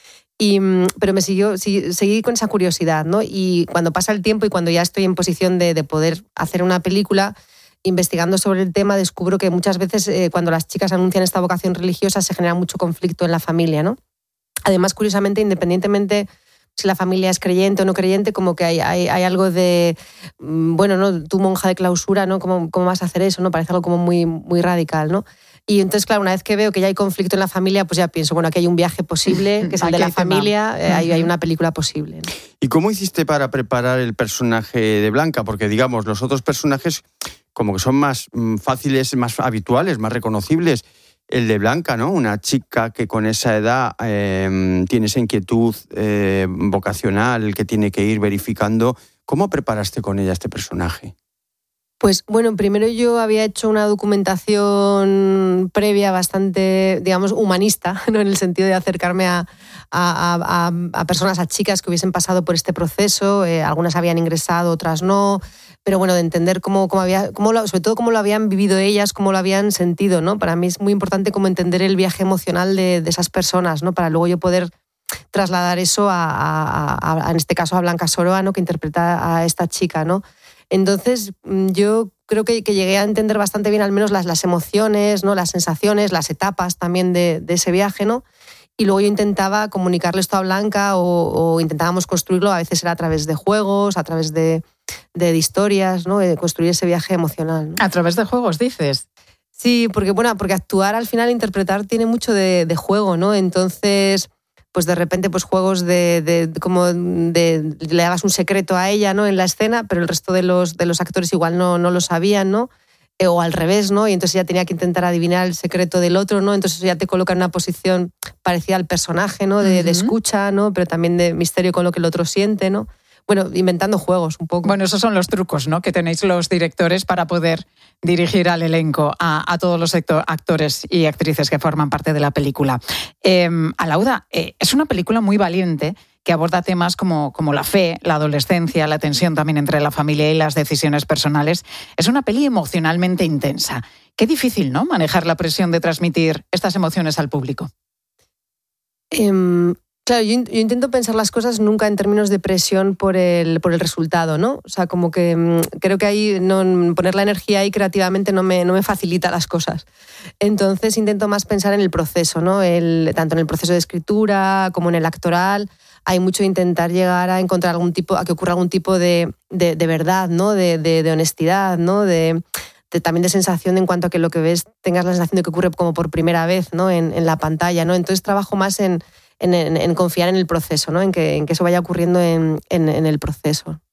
Y, pero me siguió, sí, seguí con esa curiosidad, ¿no? Y cuando pasa el tiempo y cuando ya estoy en posición de, de poder hacer una película, investigando sobre el tema, descubro que muchas veces eh, cuando las chicas anuncian esta vocación religiosa se genera mucho conflicto en la familia, ¿no? Además, curiosamente, independientemente si la familia es creyente o no creyente, como que hay, hay, hay algo de, bueno, ¿no? Tú monja de clausura, ¿no? ¿Cómo, cómo vas a hacer eso? ¿No? Parece algo como muy, muy radical, ¿no? Y entonces, claro, una vez que veo que ya hay conflicto en la familia, pues ya pienso, bueno, aquí hay un viaje posible, que es el de la familia, eh, hay, hay una película posible, ¿no? ¿Y cómo hiciste para preparar el personaje de Blanca? Porque, digamos, los otros personajes como que son más fáciles, más habituales, más reconocibles. El de Blanca, ¿no? Una chica que con esa edad eh, tiene esa inquietud eh, vocacional que tiene que ir verificando. ¿Cómo preparaste con ella este personaje? Pues bueno, primero yo había hecho una documentación previa bastante, digamos, humanista, ¿no? En el sentido de acercarme a, a, a, a personas, a chicas que hubiesen pasado por este proceso. Eh, algunas habían ingresado, otras no. Pero bueno, de entender cómo, cómo había, cómo lo, sobre todo cómo lo habían vivido ellas, cómo lo habían sentido, ¿no? Para mí es muy importante como entender el viaje emocional de, de esas personas, ¿no? Para luego yo poder trasladar eso a, a, a en este caso a Blanca Soroa, ¿no? Que interpreta a esta chica, ¿no? Entonces yo creo que, que llegué a entender bastante bien al menos las, las emociones, ¿no? Las sensaciones, las etapas también de, de ese viaje, ¿no? Y luego yo intentaba comunicarle esto a Blanca o, o intentábamos construirlo, a veces era a través de juegos, a través de, de, de historias, ¿no? De construir ese viaje emocional, ¿no? A través de juegos, dices. Sí, porque, bueno, porque actuar al final, interpretar, tiene mucho de, de juego, ¿no? Entonces, pues de repente, pues juegos de, de, de como de, le hagas un secreto a ella, ¿no? En la escena, pero el resto de los, de los actores igual no, no lo sabían, ¿no? O al revés, ¿no? Y entonces ella tenía que intentar adivinar el secreto del otro, ¿no? Entonces ya te coloca en una posición parecida al personaje, ¿no? De, uh-huh. de escucha, ¿no? Pero también de misterio con lo que el otro siente, ¿no? Bueno, inventando juegos un poco. Bueno, esos son los trucos, ¿no? Que tenéis los directores para poder dirigir al elenco, a, a todos los actores y actrices que forman parte de la película. Eh, Alauda, eh, es una película muy valiente que aborda temas como, como la fe, la adolescencia, la tensión también entre la familia y las decisiones personales. Es una peli emocionalmente intensa. Qué difícil, ¿no? Manejar la presión de transmitir estas emociones al público. Eh... Claro, yo, yo intento pensar las cosas nunca en términos de presión por el, por el resultado, ¿no? O sea, como que mmm, creo que ahí no, poner la energía ahí creativamente no me, no me facilita las cosas. Entonces intento más pensar en el proceso, ¿no? El, tanto en el proceso de escritura como en el actoral. Hay mucho de intentar llegar a encontrar algún tipo, a que ocurra algún tipo de, de, de verdad, ¿no? De, de, de honestidad, ¿no? De, de, también de sensación en cuanto a que lo que ves tengas la sensación de que ocurre como por primera vez, ¿no? En, en la pantalla, ¿no? Entonces trabajo más en En, en, en confiar en el proceso, ¿no? En que, en que eso vaya ocurriendo en, en, en el proceso.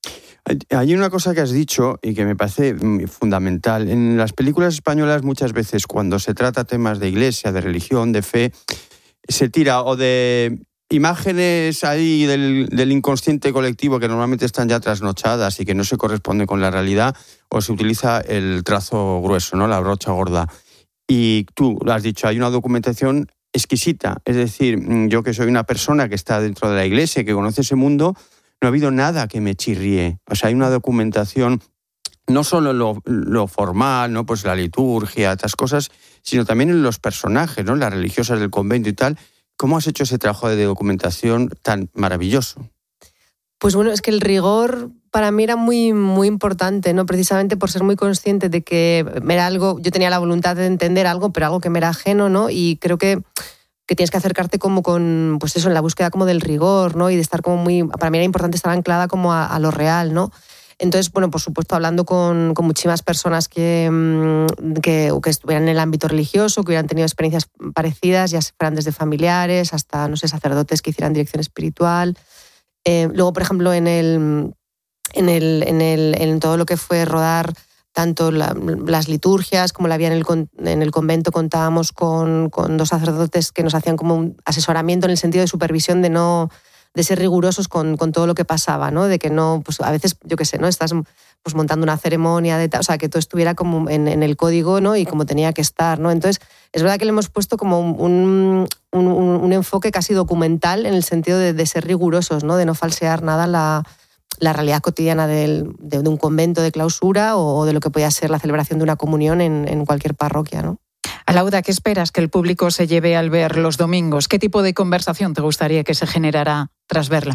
Hay una cosa que has dicho y que me parece fundamental. En las películas españolas muchas veces cuando se trata temas de iglesia, de religión, de fe, se tira o de imágenes ahí del, del inconsciente colectivo que normalmente están ya trasnochadas y que no se corresponden con la realidad, o se utiliza el trazo grueso, ¿no? La brocha gorda. Y tú lo has dicho, hay una documentación exquisita. Es decir, yo que soy una persona que está dentro de la iglesia, que conoce ese mundo, no ha habido nada que me chirríe. O sea, hay una documentación, no solo en lo, lo formal, ¿no? Pues la liturgia, estas cosas, sino también en los personajes, ¿no? Las religiosas del convento y tal. ¿Cómo has hecho ese trabajo de documentación tan maravilloso? Pues bueno, es que el rigor para mí era muy, muy importante, ¿no? Precisamente por ser muy consciente de que era algo, yo tenía la voluntad de entender algo, pero algo que me era ajeno, ¿no? Y creo que que tienes que acercarte como con, pues eso, en la búsqueda como del rigor, ¿no? Y de estar como muy, para mí era importante estar anclada como a, a lo real, ¿no? Entonces, bueno, por supuesto, hablando con, con muchísimas personas que, que, que estuvieran en el ámbito religioso, que hubieran tenido experiencias parecidas, ya fueran desde familiares hasta, no sé, sacerdotes que hicieran dirección espiritual. Eh, luego, por ejemplo, en el, en el, en el, en todo lo que fue rodar tanto la, las liturgias como la había en el, en el convento, contábamos con, con dos sacerdotes que nos hacían como un asesoramiento en el sentido de supervisión, de no de ser rigurosos con, con todo lo que pasaba, ¿no? De que no, pues a veces, yo qué sé, ¿no? Estás pues montando una ceremonia, de, o sea, que todo estuviera como en, en el código, ¿no? Y como tenía que estar, ¿no? Entonces, es verdad que le hemos puesto como un, un, un enfoque casi documental en el sentido de, de ser rigurosos, ¿no? De no falsear nada la la realidad cotidiana del, de, de un convento de clausura o de lo que podía ser la celebración de una comunión en, en cualquier parroquia, ¿no? Alauda, ¿qué esperas que el público se lleve al ver Los Domingos? ¿Qué tipo de conversación te gustaría que se generara tras verla?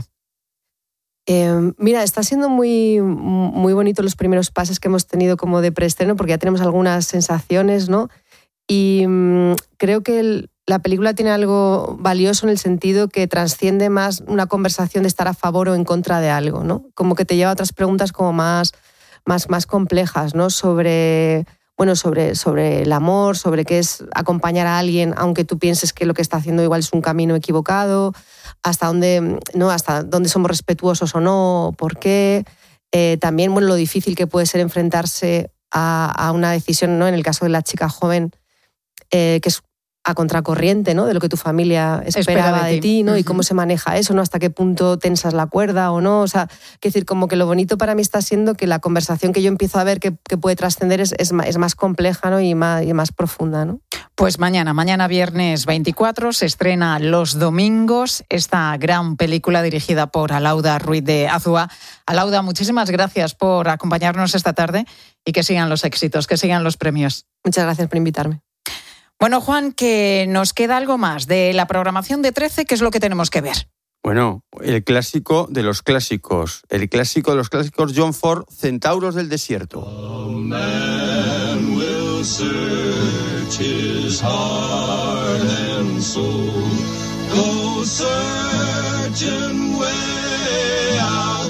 Eh, mira, está siendo muy, muy bonito los primeros pases que hemos tenido como de preestreno, porque ya tenemos algunas sensaciones, ¿no? Y mmm, creo que el, la película tiene algo valioso en el sentido que trasciende más una conversación de estar a favor o en contra de algo, ¿no? Como que te lleva a otras preguntas como más, más, más complejas, ¿no? Sobre, bueno, sobre, sobre el amor, sobre qué es acompañar a alguien aunque tú pienses que lo que está haciendo igual es un camino equivocado, hasta dónde, ¿no? Hasta dónde somos respetuosos o no, por qué. Eh, también, bueno, lo difícil que puede ser enfrentarse a, a una decisión, ¿no? En el caso de la chica joven, eh, que es a contracorriente, ¿no? De lo que tu familia esperaba de ti, de ti ¿no? Uh-huh. Y cómo se maneja eso, ¿no? Hasta qué punto tensas la cuerda o no. O sea, que decir, como que lo bonito para mí está siendo que la conversación que yo empiezo a ver que, que puede trascender es, es, es más compleja, ¿no? y, más, y más profunda, ¿no? Pues mañana, mañana viernes veinticuatro, se estrena Los Domingos, esta gran película dirigida por Alauda Ruiz de Azúa. Alauda, muchísimas gracias por acompañarnos esta tarde y que sigan los éxitos, que sigan los premios. Muchas gracias por invitarme. Bueno, Juan, que nos queda algo más de la programación de trece, ¿qué es lo que tenemos que ver? Bueno, el clásico de los clásicos, el clásico de los clásicos, John Ford, Centauros del Desierto. A man will search his heart and soul, go searching way out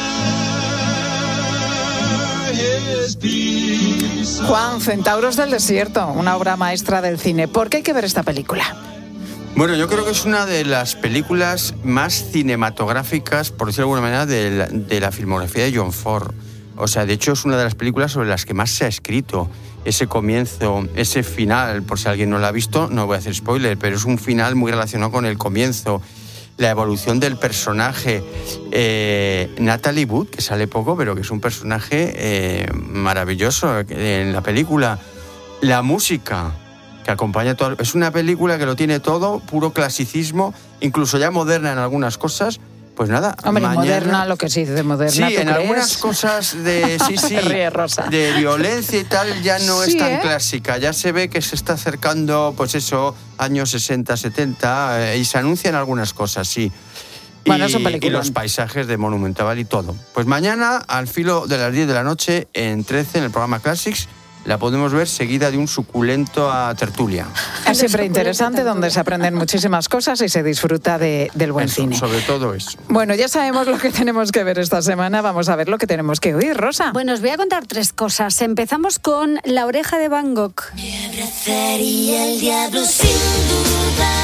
there, his peace. Juan, Centauros del Desierto, una obra maestra del cine. ¿Por qué hay que ver esta película? Bueno, yo creo que es una de las películas más cinematográficas, por decirlo de alguna manera, de la, de la filmografía de John Ford. O sea, de hecho es una de las películas sobre las que más se ha escrito. Ese comienzo, ese final, por si alguien no lo ha visto, no voy a hacer spoiler, pero es un final muy relacionado con el comienzo. La evolución del personaje, eh, Natalie Wood, que sale poco, pero que es un personaje eh, maravilloso en la película. La música que acompaña todo. Es una película que lo tiene todo, puro clasicismo, incluso ya moderna en algunas cosas. Pues nada, hombre, mañana... moderna, lo que se dice moderna, sí, ¿tú en crees? Algunas cosas de sí, sí, Rosa. de violencia y tal ya no sí, es tan ¿eh? clásica. Ya se ve que se está acercando, pues eso, años sesenta, setenta, eh, y se anuncian algunas cosas, sí. Bueno, y, son películas. Y los paisajes de Monumental y todo. Pues mañana, al filo de las diez de la noche, en trece, en el programa Classics, la podemos ver seguida de un suculento a tertulia. Es siempre interesante, donde se aprenden muchísimas cosas y se disfruta de, del buen eso, cine. Sobre todo eso. Bueno, ya sabemos lo que tenemos que ver esta semana, vamos a ver lo que tenemos que oír, Rosa. Bueno, os voy a contar tres cosas. Empezamos con La Oreja de Van Gogh. Me abrazaría el diablo sin dudar.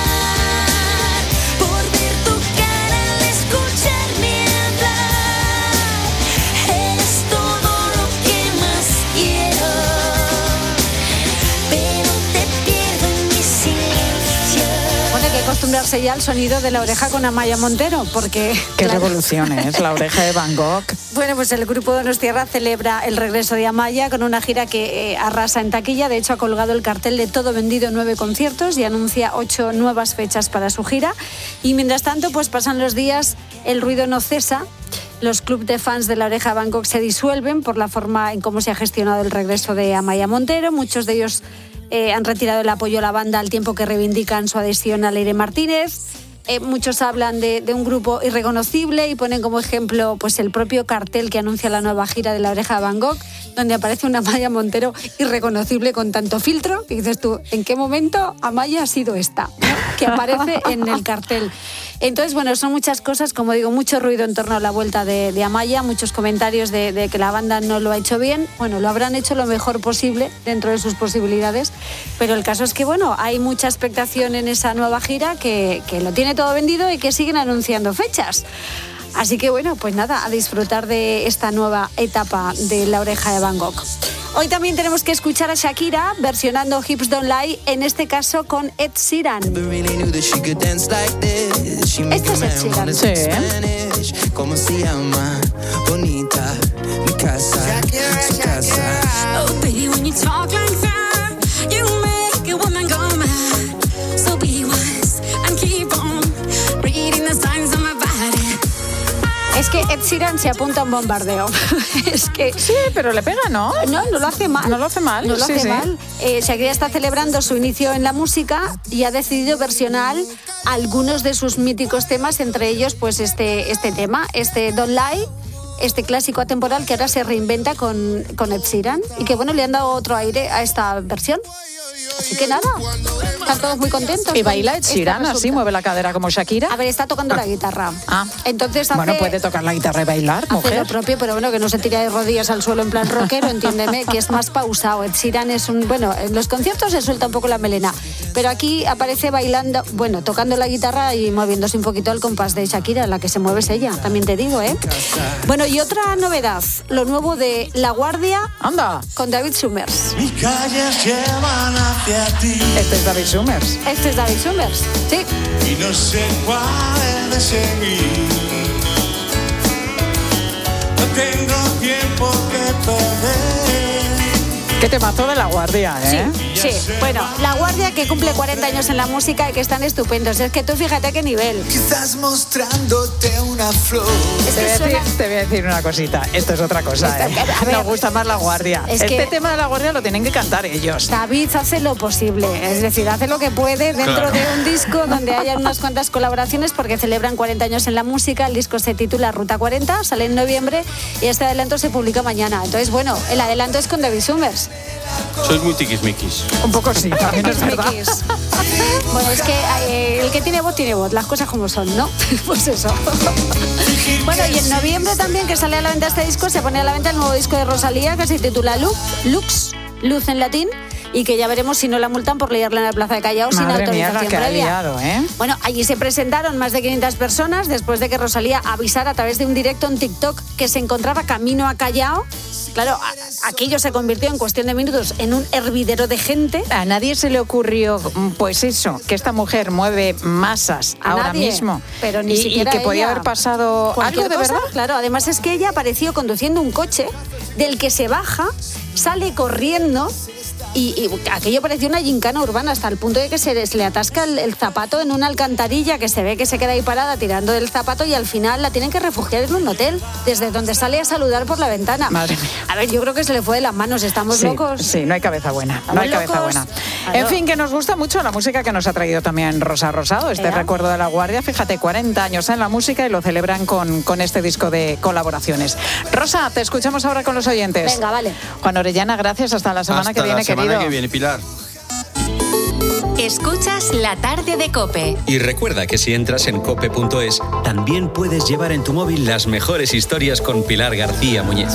Por ver tu cara al escuchar mi hablar. acostumbrarse ya al sonido de La Oreja con Amaya Montero, porque... Qué claro, revolución es La Oreja de Van Gogh. Bueno, pues el grupo Donostiarra celebra el regreso de Amaya con una gira que eh, arrasa en taquilla. De hecho, ha colgado el cartel de todo vendido en nueve conciertos y anuncia ocho nuevas fechas para su gira. Y mientras tanto, pues pasan los días, el ruido no cesa. Los clubes de fans de La Oreja de Van Gogh se disuelven por la forma en cómo se ha gestionado el regreso de Amaya Montero. Muchos de ellos eh, han retirado el apoyo a la banda al tiempo que reivindican su adhesión a Leire Martínez. Eh, muchos hablan de, de un grupo irreconocible y ponen como ejemplo pues el propio cartel que anuncia la nueva gira de La Oreja de Van Gogh, donde aparece una Amaya Montero irreconocible con tanto filtro. Y dices tú, ¿en qué momento Amaya ha sido esta, ¿no?, que aparece en el cartel? Entonces, bueno, son muchas cosas, como digo, mucho ruido en torno a la vuelta de, de Amaya, muchos comentarios de, de que la banda no lo ha hecho bien. Bueno, lo habrán hecho lo mejor posible dentro de sus posibilidades, pero el caso es que, bueno, hay mucha expectación en esa nueva gira, que, que lo tiene todo vendido y que siguen anunciando fechas. Así que, bueno, pues nada, a disfrutar de esta nueva etapa de La Oreja de Van Gogh. Hoy también tenemos que escuchar a Shakira versionando Hips Don't Lie, en este caso con Ed Sheeran. Este es Ed Sheeran. Sí. ¿Cómo se llama? Bonita, mi casa, su casa. Oh, baby, when you talk like that, you make a woman go mad. So be wise and keep on reading the signs of my body. Es que Ed Sheeran se apunta a un bombardeo. Es que sí, pero le pega, ¿no? No, no lo hace mal. No lo hace mal. No lo sí, hace sí. mal. Eh, Shakira está celebrando su inicio en la música y ha decidido versionar algunos de sus míticos temas, entre ellos pues este, este tema, este Don't Lie, este clásico atemporal que ahora se reinventa con, con Ed Sheeran y que, bueno, le han dado otro aire a esta versión. Así que nada, están todos muy contentos. ¿Y baila Ed Sheeran así, mueve la cadera como Shakira? A ver, está tocando ah. la guitarra. Ah. Entonces hace, bueno, puede tocar la guitarra y bailar, hace mujer. lo propio, pero bueno, que no se tira de rodillas al suelo en plan rockero, entiéndeme, que es más pausado. Ed Sheeran es un... Bueno, en los conciertos se suelta un poco la melena, pero aquí aparece bailando, bueno, tocando la guitarra y moviéndose un poquito al compás de Shakira, la que se mueve es ella, también te digo, ¿eh? Bueno, y otra novedad, lo nuevo de La Guardia. Anda. Con David Summers. Mis calles llevan hacia ti. Este es David Summers. Este es David Summers, sí. Y no sé cuál de seguir. No tengo tiempo que perder. Qué temazo de La Guardia, ¿eh? Sí, sí. Bueno, La Guardia, que cumple cuarenta años en la música y que están estupendos. Es que tú fíjate qué nivel. Quizás mostrándote una flor. Te voy, a decir, te voy a decir una cosita. Esto es otra cosa, ¿eh? A ver, nos gusta más La Guardia. Es este que tema de La Guardia lo tienen que cantar ellos. David hace lo posible. Es decir, hace lo que puede dentro claro. de un disco donde haya unas cuantas colaboraciones, porque celebran cuarenta años en la música. El disco se titula Ruta cuarenta, sale en noviembre y este adelanto se publica mañana. Entonces, bueno, el adelanto es con David Summers. Sois muy tiquismiquis. Un poco sí, también es verdad. Bueno, es que eh, el que tiene voz tiene voz, las cosas como son, ¿no? Pues eso. Bueno, y en noviembre también, que sale a la venta este disco, se pone a la venta el nuevo disco de Rosalía, que se titula Lux, Lux, Luz en latín, y que ya veremos si no la multan por liarla en la Plaza de Callao sin Madre autorización mía, la que previa. ha liado, ¿eh? Bueno, allí se presentaron más de quinientas personas después de que Rosalía avisara a través de un directo en TikTok que se encontraba camino a Callao. Claro, a, aquello se convirtió en cuestión de minutos en un hervidero de gente. A nadie se le ocurrió, pues eso, que esta mujer mueve masas a ahora nadie, mismo. Pero ni y, siquiera y que ella. podía haber pasado algo de cosa, verdad. Claro, además es que ella apareció conduciendo un coche del que se baja, sale corriendo. Y, y aquello parecía una gincana urbana hasta el punto de que se, se le atasca el, el zapato en una alcantarilla, que se ve que se queda ahí parada tirando del zapato y al final la tienen que refugiar en un hotel, desde donde sale a saludar por la ventana. Madre mía. A ver, yo creo que se le fue de las manos, estamos sí, locos. Sí, no hay cabeza buena, no hay cabeza locos. buena. En fin, que nos gusta mucho la música que nos ha traído también Rosa Rosado, este ¿Eh? recuerdo de La Guardia. Fíjate, cuarenta años en la música y lo celebran con, con este disco de colaboraciones. Rosa, te escuchamos ahora con los oyentes. Venga, vale. Juan Orellana, gracias, hasta la semana hasta que viene, la semana querido. que viene, Pilar. Escuchas La Tarde de COPE. Y recuerda que si entras en cope punto es, también puedes llevar en tu móvil las mejores historias con Pilar García Muñiz.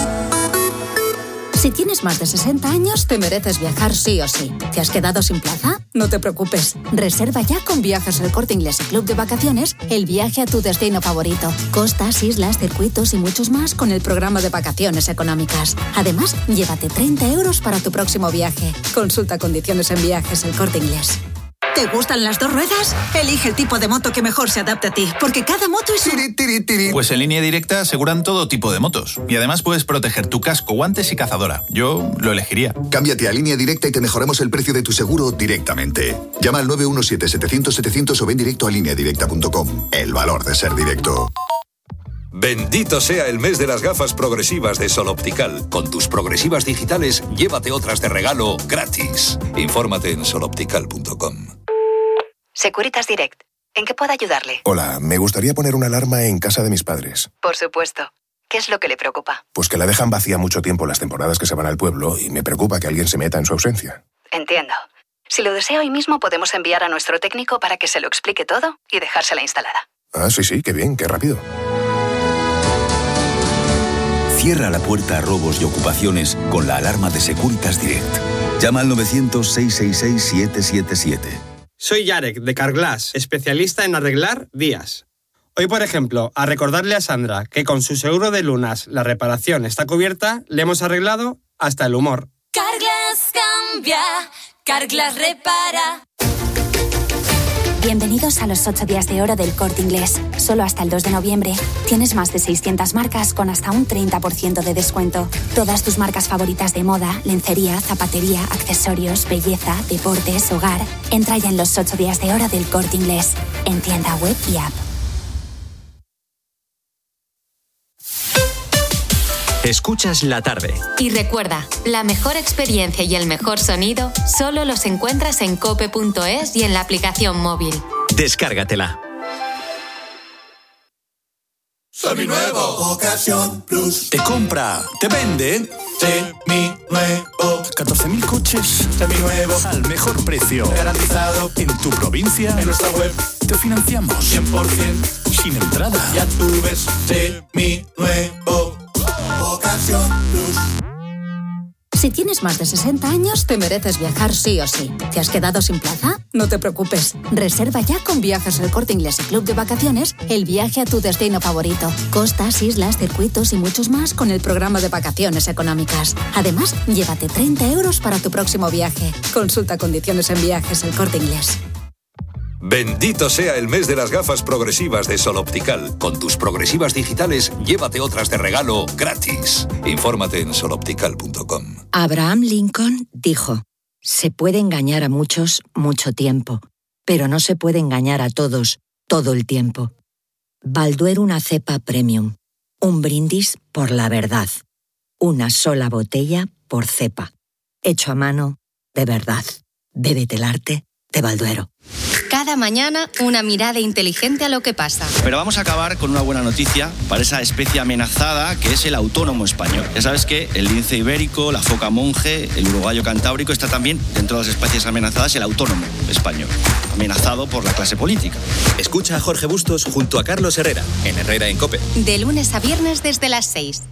Si tienes más de sesenta años, te mereces viajar sí o sí. ¿Te has quedado sin plaza? No te preocupes. Reserva ya con Viajes El Corte Inglés y Club de Vacaciones el viaje a tu destino favorito. Costas, islas, circuitos y muchos más con el programa de vacaciones económicas. Además, llévate treinta euros para tu próximo viaje. Consulta condiciones en Viajes El Corte Inglés. ¿Te gustan las dos ruedas? Elige el tipo de moto que mejor se adapte a ti, porque cada moto es un... Pues en Línea Directa aseguran todo tipo de motos. Y además puedes proteger tu casco, guantes y cazadora. Yo lo elegiría. Cámbiate a Línea Directa y te mejoramos el precio de tu seguro directamente. Llama al nueve uno siete, setecientos, setecientos o ven directo a línea directa punto com. El valor de ser directo. Bendito sea el mes de las gafas progresivas de Sol Optical. Con tus progresivas digitales, llévate otras de regalo gratis. Infórmate en sol optical punto com. Securitas Direct. ¿En qué puedo ayudarle? Hola, me gustaría poner una alarma en casa de mis padres. Por supuesto. ¿Qué es lo que le preocupa? Pues que la dejan vacía mucho tiempo las temporadas que se van al pueblo y me preocupa que alguien se meta en su ausencia. Entiendo. Si lo desea hoy mismo, podemos enviar a nuestro técnico para que se lo explique todo y dejársela instalada. Ah, sí, sí, qué bien, qué rápido. Cierra la puerta a robos y ocupaciones con la alarma de Securitas Direct. Llama al novecientos, seiscientos sesenta y seis, siete siete siete. Soy Yarek, de Carglass, especialista en arreglar vías. Hoy, por ejemplo, a recordarle a Sandra que con su seguro de lunas la reparación está cubierta, le hemos arreglado hasta el humor. Carglass cambia, Carglass repara. Bienvenidos a los ocho días de oro del Corte Inglés. Solo hasta el dos de noviembre tienes más de seiscientas marcas con hasta un treinta por ciento de descuento. Todas tus marcas favoritas de moda, lencería, zapatería, accesorios, belleza, deportes, hogar. Entra ya en los ocho días de oro del Corte Inglés. En tienda web y app. Escuchas la tarde. Y recuerda, la mejor experiencia y el mejor sonido solo los encuentras en cope punto es y en la aplicación móvil. Descárgatela. Seminuevo. Ocasión Plus. Te compra, te vende. Seminuevo. catorce mil coches. Seminuevos. Al mejor precio. Garantizado. En tu provincia. En nuestra web. Te financiamos. cien por ciento. Sin entrada. Ya tú ves. Seminuevo. Ocasión Plus. Si tienes más de sesenta años, te mereces viajar sí o sí. ¿Te has quedado sin plaza? No te preocupes. Reserva ya con Viajes El Corte Inglés y Club de Vacaciones el viaje a tu destino favorito. Costas, islas, circuitos y muchos más con el programa de vacaciones económicas. Además, llévate treinta euros para tu próximo viaje. Consulta condiciones en Viajes El Corte Inglés. Bendito sea el mes de las gafas progresivas de Sol Optical. Con tus progresivas digitales, llévate otras de regalo gratis. Infórmate en sol optical punto com. Abraham Lincoln dijo: se puede engañar a muchos mucho tiempo, pero no se puede engañar a todos todo el tiempo. Balduero, una cepa premium. Un brindis por la verdad. Una sola botella por cepa. Hecho a mano, de verdad. Bébete el arte de Balduero. Cada mañana, una mirada inteligente a lo que pasa. Pero vamos a acabar con una buena noticia para esa especie amenazada que es el autónomo español. Ya sabes que el lince ibérico, la foca monje, el urogallo cantábrico, está también dentro de las especies amenazadas el autónomo español, amenazado por la clase política. Escucha a Jorge Bustos junto a Carlos Herrera, en Herrera en COPE. De lunes a viernes desde las seis.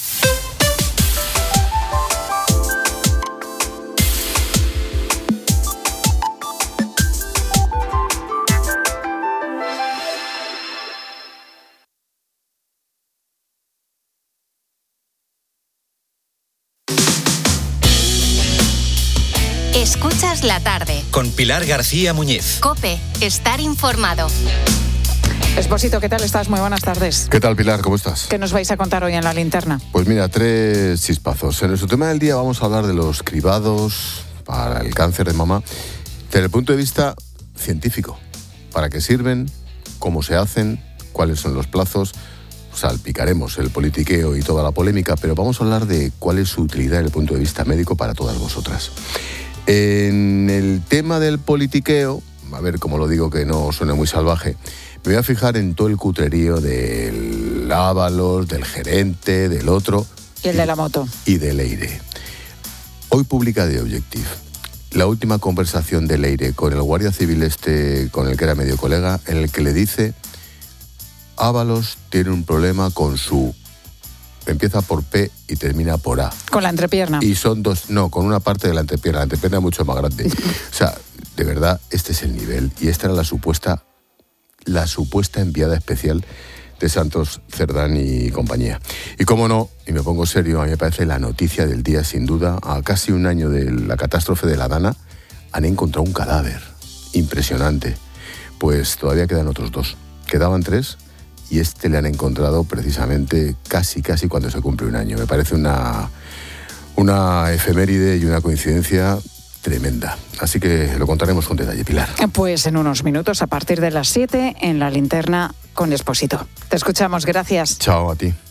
Escuchas la tarde. Con Pilar García Muñiz. COPE, estar informado. Expósito, ¿qué tal estás? Muy buenas tardes. ¿Qué tal, Pilar? ¿Cómo estás? ¿Qué nos vais a contar hoy en la linterna? Pues mira, tres chispazos. En nuestro tema del día vamos a hablar de los cribados para el cáncer de mama desde el punto de vista científico. ¿Para qué sirven? ¿Cómo se hacen? ¿Cuáles son los plazos? Salpicaremos el politiqueo y toda la polémica, pero vamos a hablar de cuál es su utilidad desde el punto de vista médico para todas vosotras. En el tema del politiqueo, a ver cómo lo digo que no suene muy salvaje, me voy a fijar en todo el cutrerío del Ábalos, del gerente, del otro. Y el de la moto. Y de Leire. Hoy publica The Objective la última conversación de Leire con el guardia civil este, con el que era medio colega, en el que le dice: Ábalos tiene un problema con su... Empieza por P y termina por A. Con la entrepierna. Y son dos... No, con una parte de la entrepierna. La entrepierna es mucho más grande. O sea, de verdad, este es el nivel. Y esta era la supuesta... La supuesta enviada especial de Santos Cerdán y compañía. Y cómo no, y me pongo serio, a mí me parece la noticia del día, sin duda. A casi un año de la catástrofe de la Dana, han encontrado un cadáver. impresionante. Pues todavía quedan otros dos. Quedaban tres y este le han encontrado precisamente casi, casi cuando se cumple un año. Me parece una, una efeméride y una coincidencia tremenda. Así que lo contaremos con detalle, Pilar. Pues en unos minutos, a partir de las siete, en La Linterna con Expósito. Te escuchamos, gracias. Chao a ti.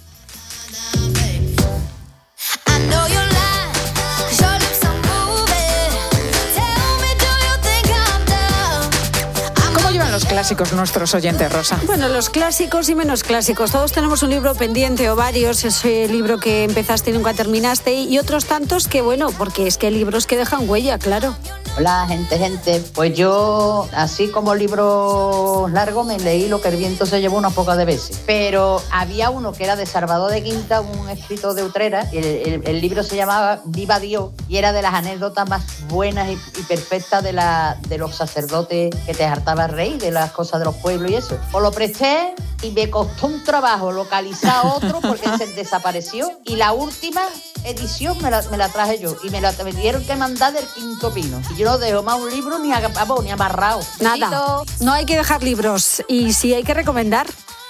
Los clásicos nuestros oyentes, Rosa. Bueno, los clásicos y menos clásicos. Todos tenemos un libro pendiente o varios, ese libro que empezaste y nunca terminaste, y otros tantos que, bueno, porque es que hay libros que dejan huella, claro. Hola, gente, gente. Pues yo, así como libros largos, me leí Lo que el viento se llevó unas pocas de veces. Pero había uno que era de Salvador de Quinta, un escritor de Utrera, y el, el, el libro se llamaba Viva Dios, y era de las anécdotas más buenas y, y perfectas de, la, de los sacerdotes que te hartaba rey, de las cosas de los pueblos y eso. Os lo presté y me costó un trabajo localizar otro porque se desapareció, y la última edición me la, me la traje yo y me la me tuvieron que mandar del Quinto Pino, y yo no dejo más un libro ni, a, ni amarrado. Nada, Besito. No hay que dejar libros, y sí hay que recomendar.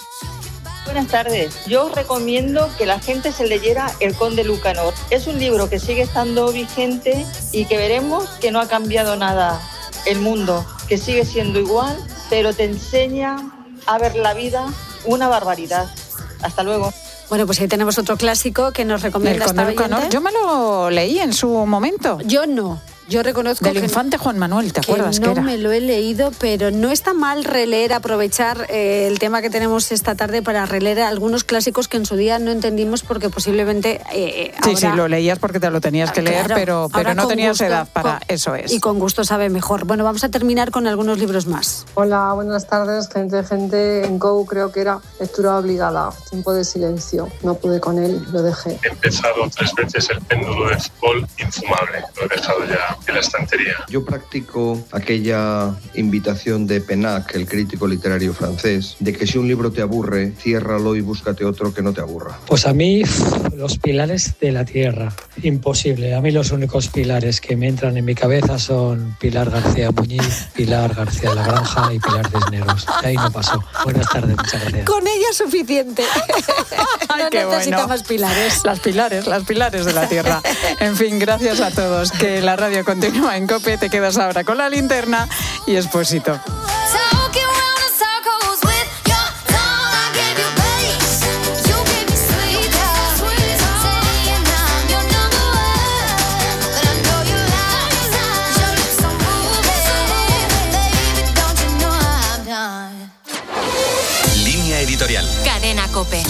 Buenas tardes. Yo os recomiendo que la gente se leyera El Conde Lucanor. Es un libro que sigue estando vigente y que veremos que no ha cambiado nada el mundo, que sigue siendo igual, pero te enseña a ver la vida una barbaridad. Hasta luego. Bueno, pues ahí tenemos otro clásico que nos recomienda esta oyente. Yo me lo leí en su momento. Yo no. Yo reconozco Del que infante Juan Manuel, ¿te acuerdas que que no era? me lo he leído, pero no está mal releer, aprovechar eh, el tema que tenemos esta tarde para releer algunos clásicos que en su día no entendimos porque posiblemente eh, Sí, ahora, sí, lo leías porque te lo tenías que leer, claro, pero, pero no tenías gusto, edad para con, eso es. Y con gusto sabe mejor. Bueno, vamos a terminar con algunos libros más. Hola, buenas tardes, gente, gente. En Go creo que era lectura obligada, Tiempo de silencio. No pude con él, lo dejé. He empezado tres veces El péndulo de fútbol, infumable. Lo he dejado ya en la estantería. Yo practico aquella invitación de Penac, el crítico literario francés, de que si un libro te aburre, ciérralo y búscate otro que no te aburra. Pues a mí, los pilares de la tierra, imposible. A mí los únicos pilares que me entran en mi cabeza son Pilar García Muñiz, Pilar García La Granja y Pilar Cisneros. De ahí no pasó. Buenas tardes, muchas gracias. Con ella es suficiente. Ay, no qué necesita bueno. más pilares. Las pilares, las pilares de la tierra. En fin, gracias a todos. Que la radio continúa en COPE. Te quedas ahora con La Linterna y Expósito. Línea editorial. Cadena COPE.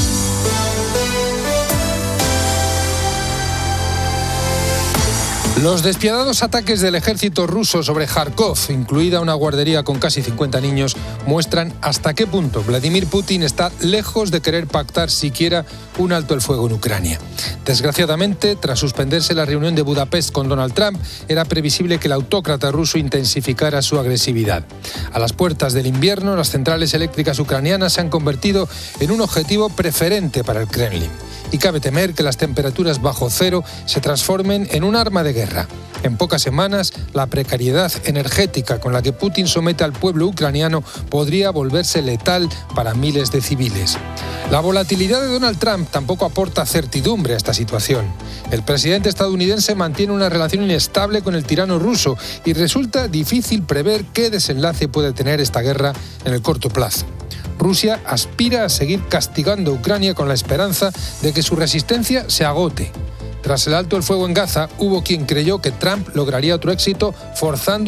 Los despiadados ataques del ejército ruso sobre Kharkov, incluida una guardería con casi cincuenta niños, muestran hasta qué punto Vladimir Putin está lejos de querer pactar siquiera un alto el fuego en Ucrania. Desgraciadamente, tras suspenderse la reunión de Budapest con Donald Trump, era previsible que el autócrata ruso intensificara su agresividad. A las puertas del invierno, las centrales eléctricas ucranianas se han convertido en un objetivo preferente para el Kremlin. Y cabe temer que las temperaturas bajo cero se transformen en un arma de guerra. En pocas semanas, la precariedad energética con la que Putin somete al pueblo ucraniano podría volverse letal para miles de civiles. La volatilidad de Donald Trump tampoco aporta certidumbre a esta situación. El presidente estadounidense mantiene una relación inestable con el tirano ruso y resulta difícil prever qué desenlace puede tener esta guerra en el corto plazo. Rusia aspira a seguir castigando a Ucrania con la esperanza de que su resistencia se agote. Tras el alto el fuego en Gaza, hubo quien creyó que Trump lograría otro éxito forzando